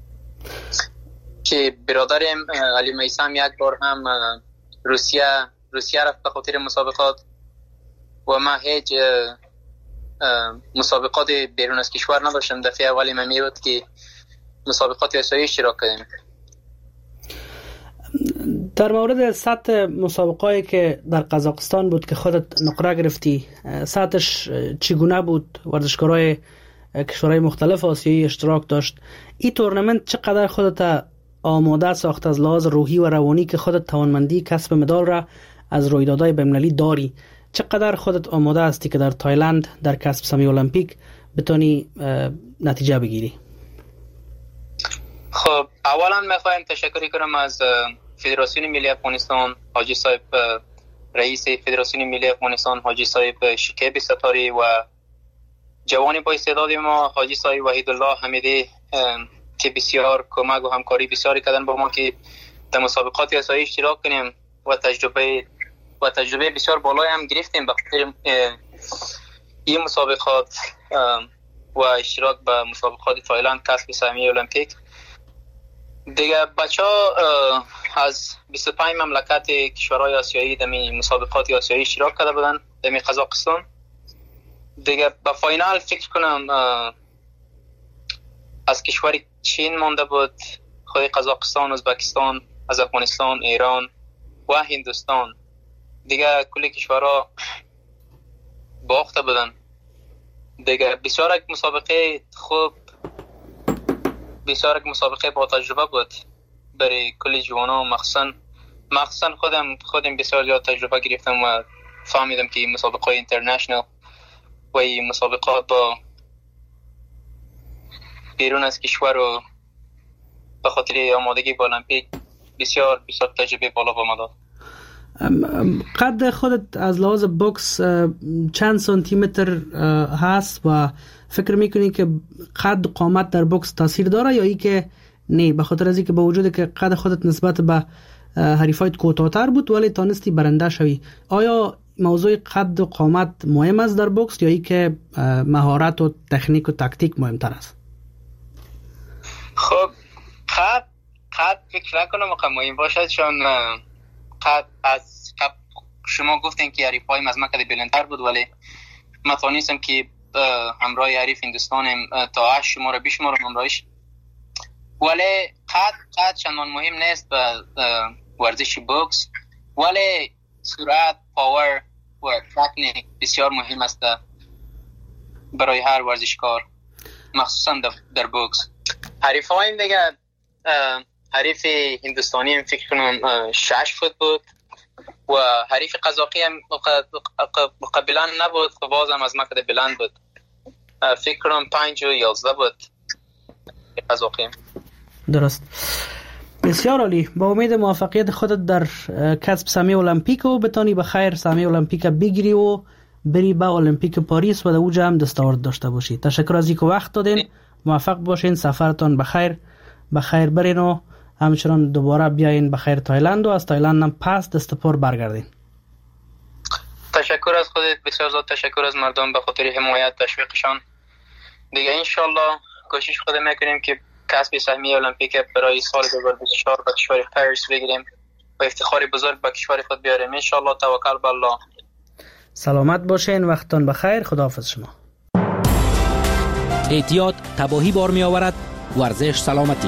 که برادرم علی میثم یک بار هم روسیه روسیه رفت به خاطر مسابقات و ما هیچ مسابقات بیرون از کشور نداشتم. دفعه اولی من میبود که مسابقات آسیایی اشتراک کردیم. در مورد سطح مسابقاتی که در قزاقستان بود که خودت نقره گرفتی، سطحش چگونه بود؟ ورزشکارای کشورهای مختلف آسیایی اشتراک داشت. این تورنمنت چقدر خودت آماده ساخت از لحاظ روحی و روانی که خودت توانمندی کسب مدال را از رویدادهای بین‌المللی داری؟ چقدر خودت آماده هستی که در تایلند در کسب سهمیه المپیک بتونی نتیجه بگیری؟ خب اولا میخوایم تشکر کنم از فدراسیون ملی افغانستان، حاجی صاحب رئیس فدراسیون ملی افغانستان حاجی صاحب شکیب ستاری و جوانی با استعداد ما حاجی صاحب وحیدالله حمیدی که بسیار کمک و همکاری بسیاری کردن با ما که در مسابقات آسیایی اشتراک کنیم و تجربه و تجربه بسیار بالایی هم گرفتیم به خاطر این مسابقات و اشتراک به مسابقات تایلند کسب سهمیه المپیک. دیگه بچه ها از بیست و پنج مملکت کشورهای آسیایی در مسابقات آسیایی اشتراک کرده بودن در قزاقستان. دیگه به فاینال فکر کنم از کشور چین مانده بود، خود قزاقستان، ازبکستان، از افغانستان، ایران و هندوستان. دیگه کلی کشورها باخته بودن. دیگه بسیار یک مسابقه خوب، بسیار یک مسابقه با تجربه بود برای کلی جوانان. مخصوصا مخصوصا خودم خودم بسیار زیاد تجربه گرفتم و فهمیدم که مسابقه اینترنشنال و این مسابقات با بیرون از کشور و به خاطر آمادگی با المپیک بسیار بسیار تجربه بالا با ما داد. قد خودت از لحاظ بوکس چند سانتی متر هست و فکر میکنی که قد قامت در بوکس تاثیر داره یا ای که نه؟ به خاطر از اینکه با وجود که قد خودت نسبت به حریفایت کوتاه‌تر بود ولی تانستی برنده شوی، آیا موضوع قد و قامت مهم است در بوکس یا ای که مهارت و تکنیک و تاکتیک مهمتر است؟ خب قد قد فکر نکنم مهم باشد، چون قد از قد شما گفتین که حریفایم از من قد بلندتر بود ولی من توانستم که همراه حریف هندوستانم تا هشت شماره بشمارم همراهش. ولی قد قد چندان مهم نیست به ورزش بوکس، ولی سرعت، پاور و تکنیک بسیار مهم است برای هر ورزشکار، مخصوصا در بوکس. حریفایم دیگه حریف هندوستانی هم فکر کنم شش فوت بود و حریف قزاقی هم قبلا نبود و باز هم از مکد بلند بود، فکر کنم پنج و یازده بود قزاقی. درست، بسیار عالی. با امید موفقیت خودت در کسب سهمیه المپیک و بتانی به خیر سهمیه المپیک بگیری و بری به المپیک پاریس و در اوج هم دستاورد داشته باشی. تشکر از اینکه وقت دادین، موفق باشین، سفرتان بخیر بخیر برین و همچنان دوباره بیاین بخیر تایلند و از تایلند هم پس دست پر برگردین. تشکر از خودت، بسیار زیاد تشکر از مردم به خاطر حمایت تشویقشان. دیگه انشالله کوشش خود میکنیم که کسب سهمیه المپیک برای سال دو هزار و بیست و چهار به کشور پاریس بگیریم و افتخار بزرگ به کشور خود بیاریم انشالله. توکل به الله. سلامت باشین، وقتتان بخیر، خداحافظ شما. احتیاط تباهی بار می آورد، ورزش سلامتی.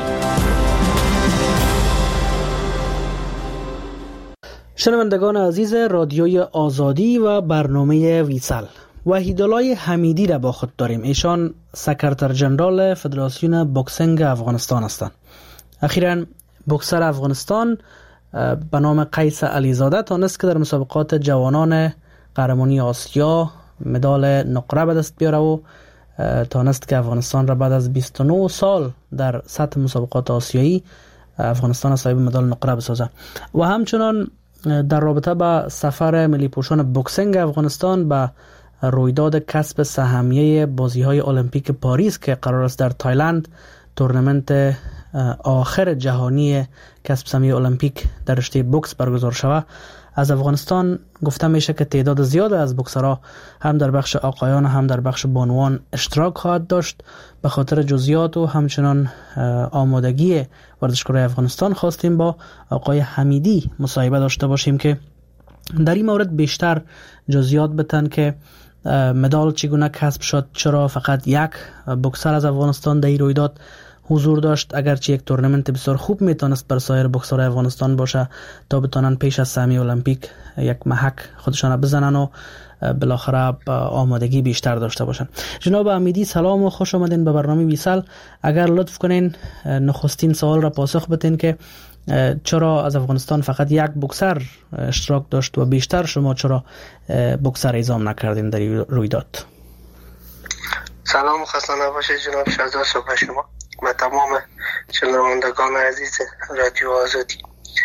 شنوندگان عزیز رادیوی آزادی و برنامه ویسل، وحیدالله حمیدی را با خود داریم. ایشان سکرتر جنرال فدراسیون بوکسینگ افغانستان هستند. اخیراً بوکسر افغانستان به نام قیس علیزاده تانست که در مسابقات جوانان قهرمانی آسیا مدال نقره به دست بیاره و تانست که افغانستان را بعد از بیست و نه سال در سطح مسابقات آسیایی افغانستان صاحب مدال نقره بسازه. و همچنان در رابطه با سفر ملی پوشان بوکسینگ افغانستان به رویداد کسب سهمیه بازی‌های المپیک پاریس که قرار است در تایلند تورنمنت آخر جهانی کسب سهمیه المپیک در رشته بوکس برگزار شود، از افغانستان گفته میشه که تعداد زیاد از بوکسرها هم در بخش آقایان هم در بخش بانوان اشتراک خواهد داشت. به خاطر جزئیات و همچنان آمادگی ورزشکارای افغانستان خواستیم با آقای حمیدی مصاحبه داشته باشیم که در این مورد بیشتر جزئیات بتن که مدال چگونه کسب شد، چرا فقط یک بوکسر از افغانستان در این رویداد حضور داشت، اگرچه یک تورنمنت بسیار خوب میتونست بر سایر بوکسرهای افغانستان باشه تا بتونن پیش از سهمیه المپیک یک محک خودشان بزنن و بالاخره آمادگی بیشتر داشته باشن. جناب امیدی سلام و خوش آمدین به برنامه ویسال. اگر لطف کنین نخستین سوال را پاسخ بدین که چرا از افغانستان فقط یک بوکسر اشتراک داشت و بیشتر شما چرا بوکسر اعزام نکردین در رویداد؟ سلام و خسته نباشید جناب شهزاد صبح شما و تمام شنوندگان عزیز رادیو آزادی.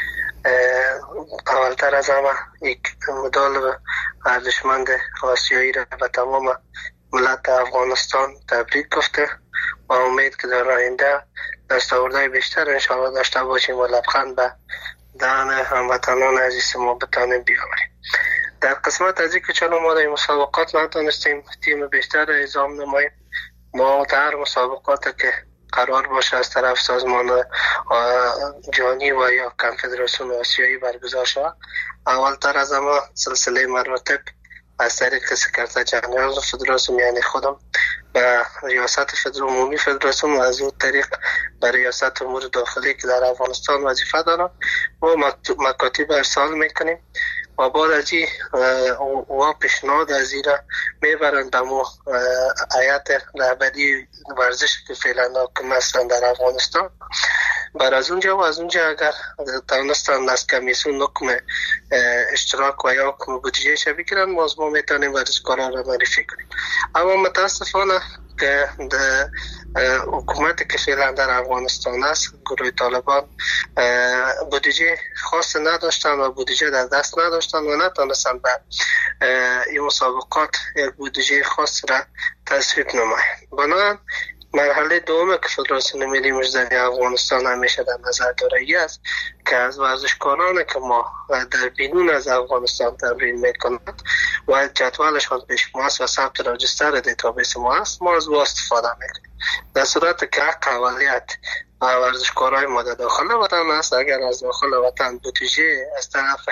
اولتر از همه یک مدال ارزشمند آسیایی را به تمام ملت افغانستان تبریک گفته و امید که در آینده دستاوردهای بیشتر انشاءالله داشته باشیم و لبخند به دهن هموطنان عزیز ما بتانیم بیاوریم. در قسمت از اینکه چون ما در مسابقات نتونستیم تیم بیشتر را اعزام نماییم، ما در مسابقات که قرار باشه از طرف سازمان جهانی و یا کنفدراسیون آسیایی برگزار شود، اولتر از همه سلسله مراتب از طریق سکرتر جنرال فدراسیون یعنی خودم به ریاست فدراسیون عمومی فدراسیون و از اون طریق به ریاست امور داخلی که در افغانستان وظیفه دارم ما مکاتب ارسال میکنیم و بعد از این و پیشنهاد از این را میبرند به ما هیئت رهبری ورزش که فعلا حاکم هستند در افغانستان. بر از اونجا و از اونجا اگر توانستند از کمیسیون حکم اشتراک و یا حکم بودجهش بگیرن، ما از ما میتونیم ورزشکاران را معرفی کنیم. اما متاسفانه که حکومت که فعلا در افغانستان است، گروه طالبان بودجه خاص نداشتن و بودجه در دست نداشتن و نتونستن به این مسابقات یک بودجه خاص را تصویب نمایند. بنابراین مرحله دوم که فدراسیون ملی مجزی افغانستان همیشه در نظر داره است که از ورزشکاران که ما در بیرون از افغانستان تمرین میکنند و جدولشان پیش ما است و ثبت راجستر دیتابیس ما است، ما از او استفاده میکنیم. در صورت که حق اولیت ورزشکارای ما در داخل وطن است، اگر از داخل وطن بودجه از طرف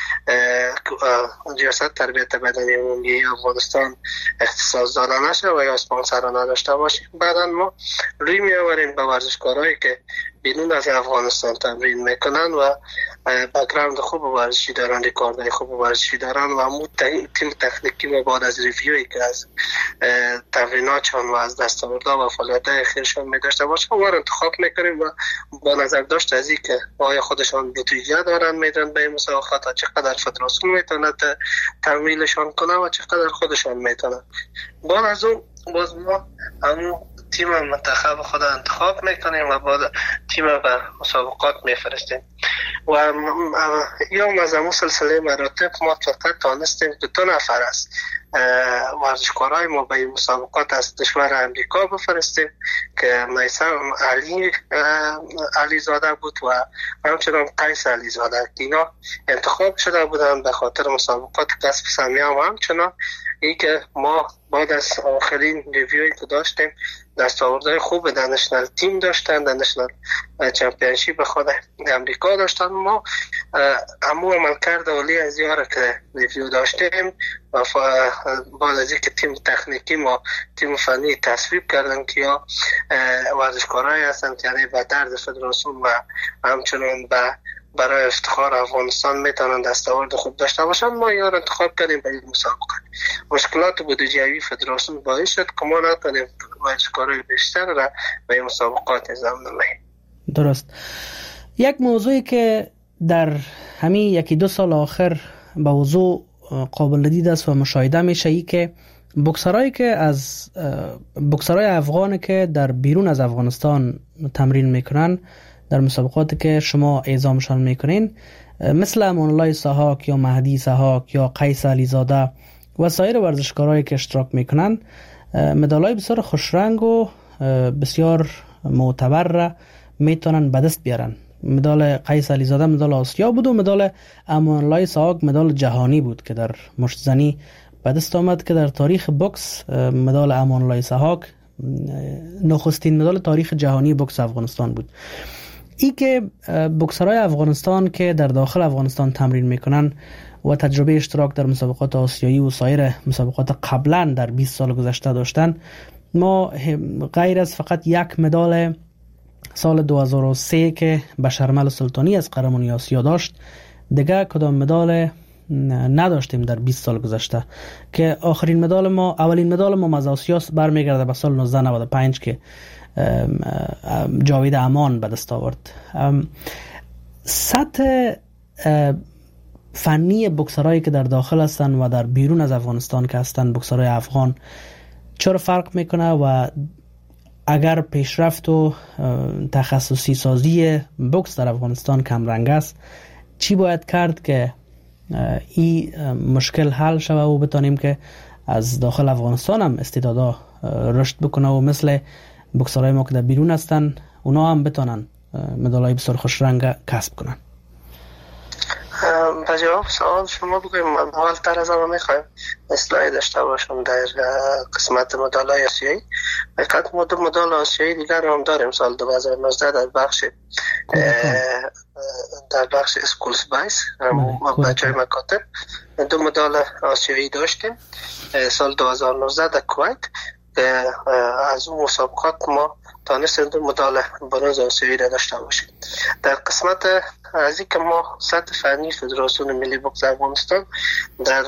ریاست تربیت بدنی عمومی افغانستان اختصاص داده نشه و یا اسپانسر نداشته باشیم، بعدا ما روی میآوریم به ورزشکارایی که بیرون از افغانستان تمرین میکنن و بک‌گراند خوب ورزشی دارن، ریکاردهای خوب ورزشی دارن و همون تیم تکنیکی ما بعد از ریویوی که از تمریناتشان و از دستاوردها و فعالیت‌های اخیرشان می‌داشته باشه ما رو انتخاب میکنیم و با نظر داشت از این که آیا خودشان بودجه دارن میدن به این مسابقات، چقدر فدراسیون میتونه تمویلشان کنه و چقدر خودشان میتونن. بعد از اون باز ما همون تیم منتخب خود انتخاب میکنیم و بعد تیم به مسابقات میفرستیم و یا از همون سلسله مراتب ما فقط تانستیم که دو نفر است ورزشکارای ما به این مسابقات از کشور امریکا بفرستیم که میثم علی علی زاده بود و همچنان قیس علی زاده. اینا انتخاب شده بودن به خاطر مسابقات کسب سهمیه و همچنان ای که ما بعد از آخرین ریویوی که داشتیم دستاوردهای خوب در نشنال تیم داشتن، در نشنال چمپیونشیپ خود امریکا داشتن. ما همون عملکرد عالی از یاره که ریویو داشتیم و بعد از اینکه تیم تکنیکی ما تیم فنی تصویب کردن که یا ورزشکارایی هستن که یعنی به درد فدراسیون و همچنان به برای افتخار افغانستان میتونن دستاورد خوب داشته باشن، ما یار انتخاب کردیم به این مسابقه. مشکلات بودجه‌ای فدراسیون باعث شد که ما نتونیم ورزشکارای بیشتر را به این مسابقات اعزام نماییم. درست. یک موضوعی که در همین یکی دو سال آخر به وضوح قابل دید است و مشاهده میشه ای که بوکسرایی که از بوکسرای افغانی که در بیرون از افغانستان تمرین میکنن در مسابقاتی که شما اعزامشان میکنین، مثل امان الله سحاک یا مهدی سحاک یا قیس علی زاده و سایر ورزشکارایی که اشتراک میکنن، مدالای بسیار خوشرنگ و بسیار معتبر را میتونن به دست بیارن. مدال قیس علی زاده مدال آسیا بود و مدال امان الله سحاک مدال جهانی بود که در مشت زنی به دست آمد که در تاریخ بوکس مدال امان الله سحاک نخستین مدال تاریخ جهانی بوکس افغانستان بود. ای که بوکسرای افغانستان که در داخل افغانستان تمرین میکنن و تجربه اشتراک در مسابقات آسیایی و سایر مسابقات قبلا در بیست سال گذشته داشتن، ما غیر از فقط یک مدال سال دو هزار و سه که بشرمل سلطانی از قهرمانی آسیا داشت، دیگه کدام مدال نداشتیم در بیست سال گذشته. که آخرین مدال ما، اولین مدال ما از آسیا برمیگرده به سال نوزده نود و پنج که جاوید امان به دست آورد. سطح فنی بوکسرایی که در داخل هستن و در بیرون از افغانستان که هستن، بوکسرای افغان، چرا فرق میکنه و اگر پیشرفت و تخصصی سازی بوکس در افغانستان کم رنگ است، چی باید کرد که این مشکل حل شود و بتانیم که از داخل افغانستان هم استعدادا رشد بکنه و مثل بوکسرای ما که در بیرون هستن اونا هم بتانن مدالای بسیار خوش رنگ کسب کنن؟ به جواب سوال شما بگویم، اول تر از همه میخوایم اصلاحی داشته باشم در قسمت مدالای آسیایی. حقیقت ما دو مدال آسیایی دیگر هم داریم سال دو هزار و نوزده در بخش در بخش اسکولز بایس بچه های مکاتب دو مدال آسیایی داشتیم سال دو هزار و نوزده در کویت. از اون مسابقات ما تانستیم دو مدال برنز آسیایی را داشته باشیم. در قسمت از این که ما سطح فنی فدراسیون ملی بوکس افغانستان در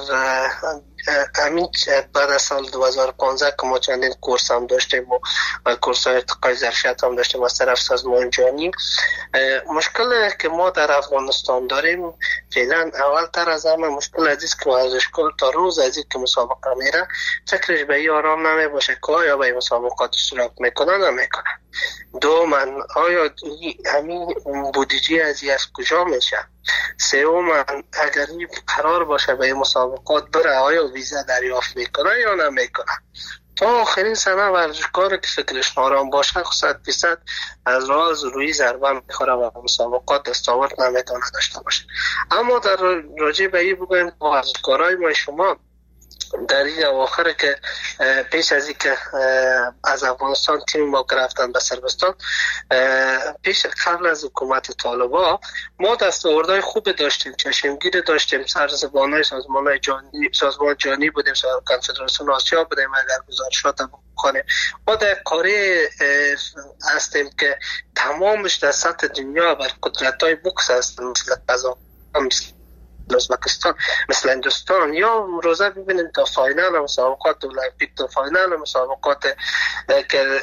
همین بعد از سال دو هزار و پانزده که ما چندین کورس هم داشتیم و کورس های ارتقای ظرفیت هم داشتیم از طرف سازمان جهانی، مشکل که ما در افغانستان داریم فعلا اول تر از همه مشکل عزیز که ورزشکار تا روز عزیز که مسابقه میره فکرش به این آرام نمی باشه که آیا به مسابقات اشتراک میکنه نمیکنه. دومن آیا همین بودجه از از کجا میشه؟ سومن اگر این قرار باشه به مسابقات بره آیا ویزا دریافت میکنه یا نمیکنه؟ تا آخرین سنه ورزشکار که فکرش آرام باشه صد درصد از راز روی ضربه میخوره و مسابقات دستاورد نمیتونه داشته باشه. اما در راجع به این بگویم ورزشکارای ما شما در این اواخر که پیش از این که از افغانستان تیم ما رفتن به سربستان، پیش قبل از حکومت طالبا ما دستاوردهای خوب داشتیم، چشمگیر داشتیم، سرزبانای سازمانای جانی سازمان جانی بودیم، کنفدراسیون آسیا بودیم. اگر گزارشات بخونیم ما در قاره هستیم که تمامش در سطح دنیا بر قدرت‌های بوکس هست، مثل قزاقستان، ازبکستان، مثل هندوستان، یا روزه ببینیم تا فاینال مسابقات المپیک، تا فاینال مسابقات که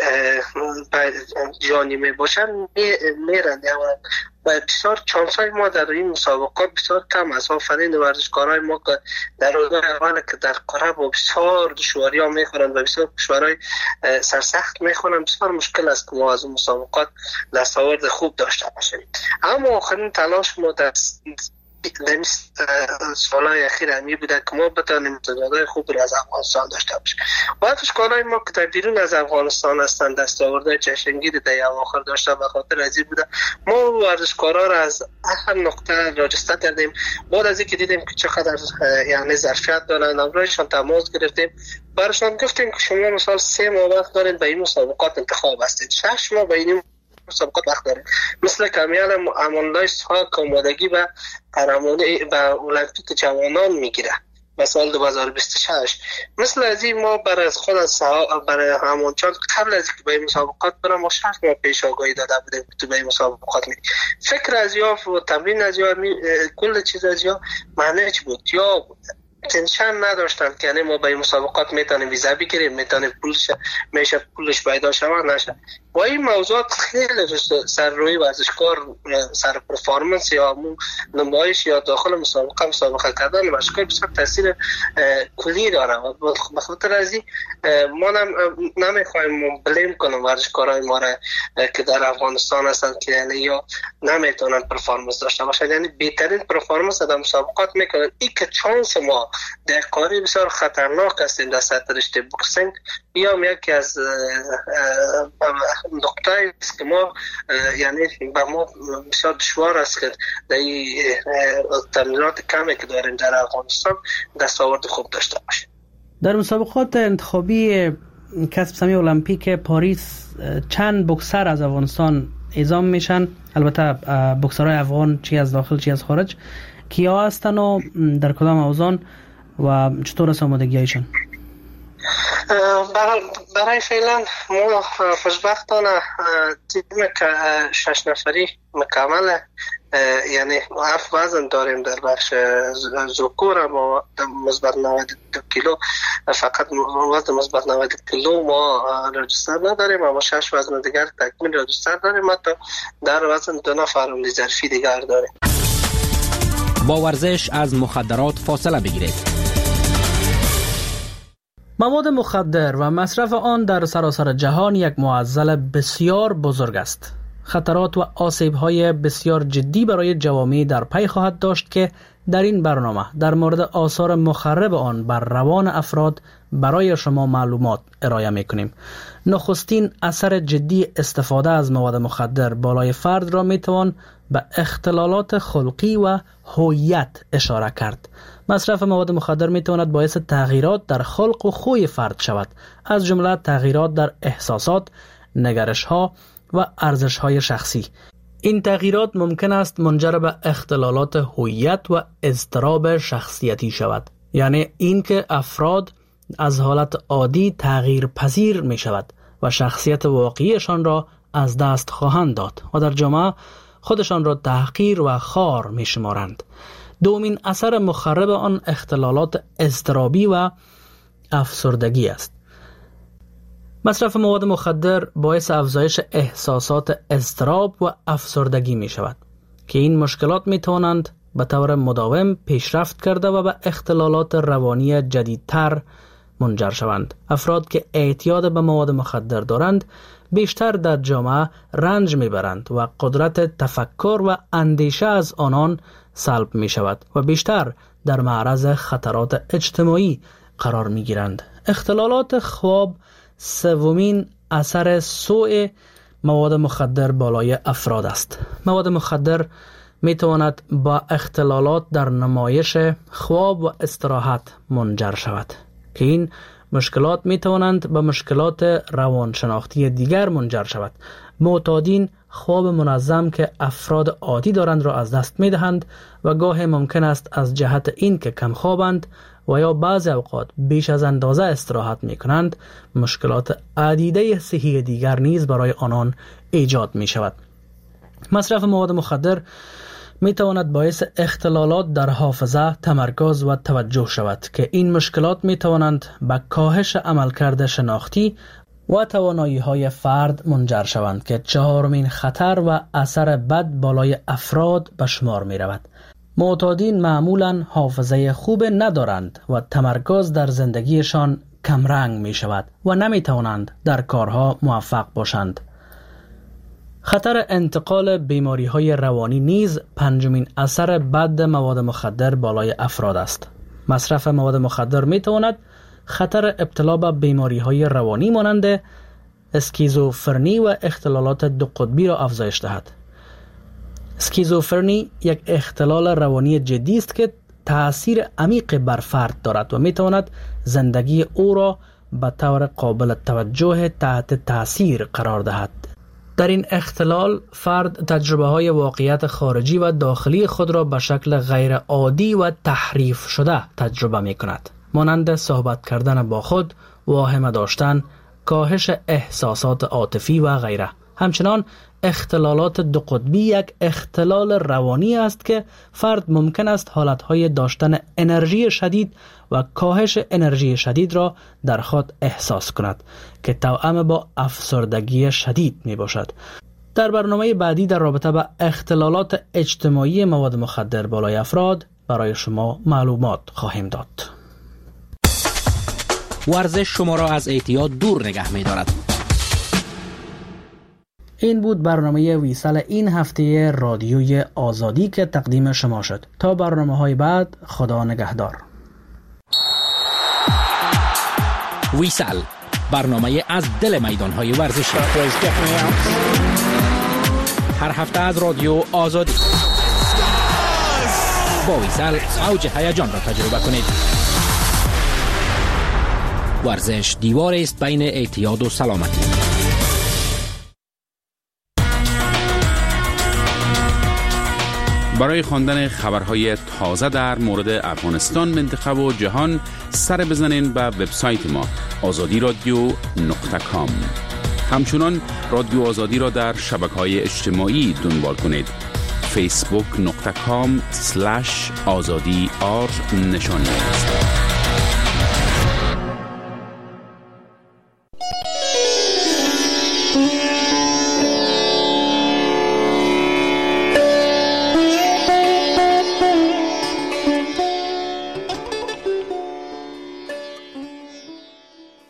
جهانی می باشن میرن. و بسیار چانسای ما در این مسابقات بسیار کم است. آفرین ورزشکارای ما که در روزهای اول که در قاره با بسیار دشواری ها میخورن و بسیار دشواری سرسخت میخورن، بسیار مشکل است که ما از این مسابقات دستاورد خوب داشته باشیم. اما آخرین تلاش ما در در سالهای اخیر همی بوده که ما بتانیم تعدادهای خوب را از افغانستان داشته باشیم. ورزشکارای ما که در بیرون از افغانستان هستند دستاوردهای چشمگیر در اواخر داشته به خاطر ازی بوده. ما ورزشکارا را از هر نقطه راجسته کردیم. بعد از اینکه دیدیم که چقدر یعنی ظرفیت دارن، امروزشان تماس گرفتیم، برشان گفتیم که شما مثلا سه ماه وقت دارید به این مسابقات انتخاب هستید، شش ماه به این مسابقات وقت دارید. مثل کمیال امانلای ساک آمادگی به قهرمانی به المپیک جوانان میگیره به سال دو هزار و بیست و شش. مثل از این ما برای خود از برای همون چند قبل از اینکه به این مسابقات برم ما شش ماه پیش آگاهی داده بودیم که تو به این مسابقات میری. فکر از یا و تمرین از یا کل چیز از یا معنی چی بود؟ یا تنشن نداشتن که یعنی ما به این مسابقات میتونیم ویزا بگیریم، میتونیم پولش میشه پولش پیدا شود نشه. و این موضوعات خیلی سر روی ورزشکار سر پرفورمنس یا نمایش یا داخل مسابقه مسابقه کردن ورزشکار بسیار تاثیر کلی داره. و به خاطر از این ما نمیخوایم بلیم کنیم ورزشکارای ما را که در افغانستان هستند که یعنی یا نمیتونن پرفورمنس داشته باشن، یعنی بهترین پرفورمنس در مسابقات میکنن. این که چانس ما در کاری بسیار خطرناک هستیم در سطح رشته بوکسینگ، بیام یکی از نقطه است که ما یعنی به ما بسیار دشوار است که در این تمرینات کمی که داریم در افغانستان دستاورد خوب داشته باشیم. در مسابقات انتخابی کسب سهمیه المپیک پاریس چند بوکسر از افغانستان اعزام میشن، البته بوکسرای افغان چی از داخل چی از خارج کیا هستن و در کدام اوزان و چطور است آمادگی ایشان؟ برای, برای فعلا ما خوشبختانه تیم شش نفری مکمله، یعنی هفت وزن داریم در بخش ذکور. ما مثبت نود و دو کیلو، فقط وزن مثبت نود کیلو ما رجستر نداریم، اما شش وزن دیگر تکمیل رجستر داریم. حتی در وزن دو نفر ظرفی دیگر داریم. با ورزش از مخدرات فاصله بگیرید. مواد مخدر و مصرف آن در سراسر جهان یک معضل بسیار بزرگ است. خطرات و آسیب‌های بسیار جدی برای جوامع در پی خواهد داشت که در این برنامه در مورد آثار مخرب آن بر روان افراد برای شما معلومات ارائه می‌کنیم. نخستین اثر جدی استفاده از مواد مخدر بالای فرد را می‌توان به اختلالات خلقی و هویت اشاره کرد. مصرف مواد مخدر می‌تواند باعث تغییرات در خلق و خوی فرد شود، از جمله تغییرات در احساسات، نگرش‌ها و ارزش‌های شخصی. این تغییرات ممکن است منجر به اختلالات هویت و اضطراب شخصیتی شود، یعنی اینکه افراد از حالت عادی تغییر پذیر می شود و شخصیت واقعیشان را از دست خواهند داد و در جامعه خودشان را تحقیر و خوار می شمارند. دومین اثر مخرب آن اختلالات اضطرابی و افسردگی است. مصرف مواد مخدر باعث افزایش احساسات اضطراب و افسردگی می شود که این مشکلات می توانند به طور مداوم پیشرفت کرده و به اختلالات روانی جدیدتر منجر شوند. افراد که اعتیاد به مواد مخدر دارند بیشتر در جامعه رنج می برند و قدرت تفکر و اندیشه از آنان سلب می شود و بیشتر در معرض خطرات اجتماعی قرار می گیرند. اختلالات خواب سومین اثر سوء مواد مخدر بالای افراد است. مواد مخدر می تواند با اختلالات در نمایش خواب و استراحت منجر شود که این مشکلات می توانند به مشکلات روانشناختی دیگر منجر شود. معتادین خواب منظم که افراد عادی دارند را از دست می دهند و گاه ممکن است از جهت این که کم خوابند و یا بعضی اوقات بیش از اندازه استراحت می کنند مشکلات عدیده صحی دیگر نیز برای آنان ایجاد می شود. مصرف مواد مخدر می تواند باعث اختلالات در حافظه، تمرکز و توجه شود که این مشکلات می توانند به کاهش عملکرد شناختی و توانایی های فرد منجر شوند که چهارمین خطر و اثر بد بالای افراد به شمار می رود. معتادین معمولاً حافظه خوب ندارند و تمرکز در زندگیشان کمرنگ می شود و نمی توانند در کارها موفق باشند. خطر انتقال بیماری های روانی نیز پنجمین اثر بد مواد مخدر بالای افراد است. مصرف مواد مخدر می تواند خطر ابتلا به بیماری های روانی مانند اسکیزوفرنی و اختلالات دو قطبی را افزایش دهد. اسکیزوفرنی یک اختلال روانی جدی است که تأثیر عمیق بر فرد دارد و می تواند زندگی او را به طور قابل توجه تحت تأثیر قرار دهد. در این اختلال فرد تجربه های واقعیت خارجی و داخلی خود را به شکل غیر عادی و تحریف شده تجربه می کند، مانند صحبت کردن با خود، واهمه داشتن، کاهش احساسات عاطفی و غیره. همچنان اختلالات دو قطبی یک اختلال روانی است که فرد ممکن است حالتهای داشتن انرژی شدید و کاهش انرژی شدید را در خود احساس کند که توأم با افسردگی شدید می باشد. در برنامه بعدی در رابطه با اختلالات اجتماعی مواد مخدر بالای افراد برای شما معلومات خواهیم داد. ورزش شما را از اعتیاد دور نگه می دارد. این بود برنامه ویسال این هفته رادیوی آزادی که تقدیم شما شد. تا برنامه های بعد، خدا نگهدار. ویسال، برنامه از دل میدان های ورزشی. هر هفته از رادیو آزادی. با ویسال اوج هیجان را تجربه کنید. ورزش دیوار است بین اعتیاد و سلامتی. برای خواندن خبرهای تازه در مورد افغانستان، منطقه و جهان سر بزنین به وبسایت ما آزادی رادیو نقطه کام. همچنان رادیو آزادی را در شبکه‌های اجتماعی دنبال کنید. فیسبوک نقطه کام سلش آزادی آر نشانی است.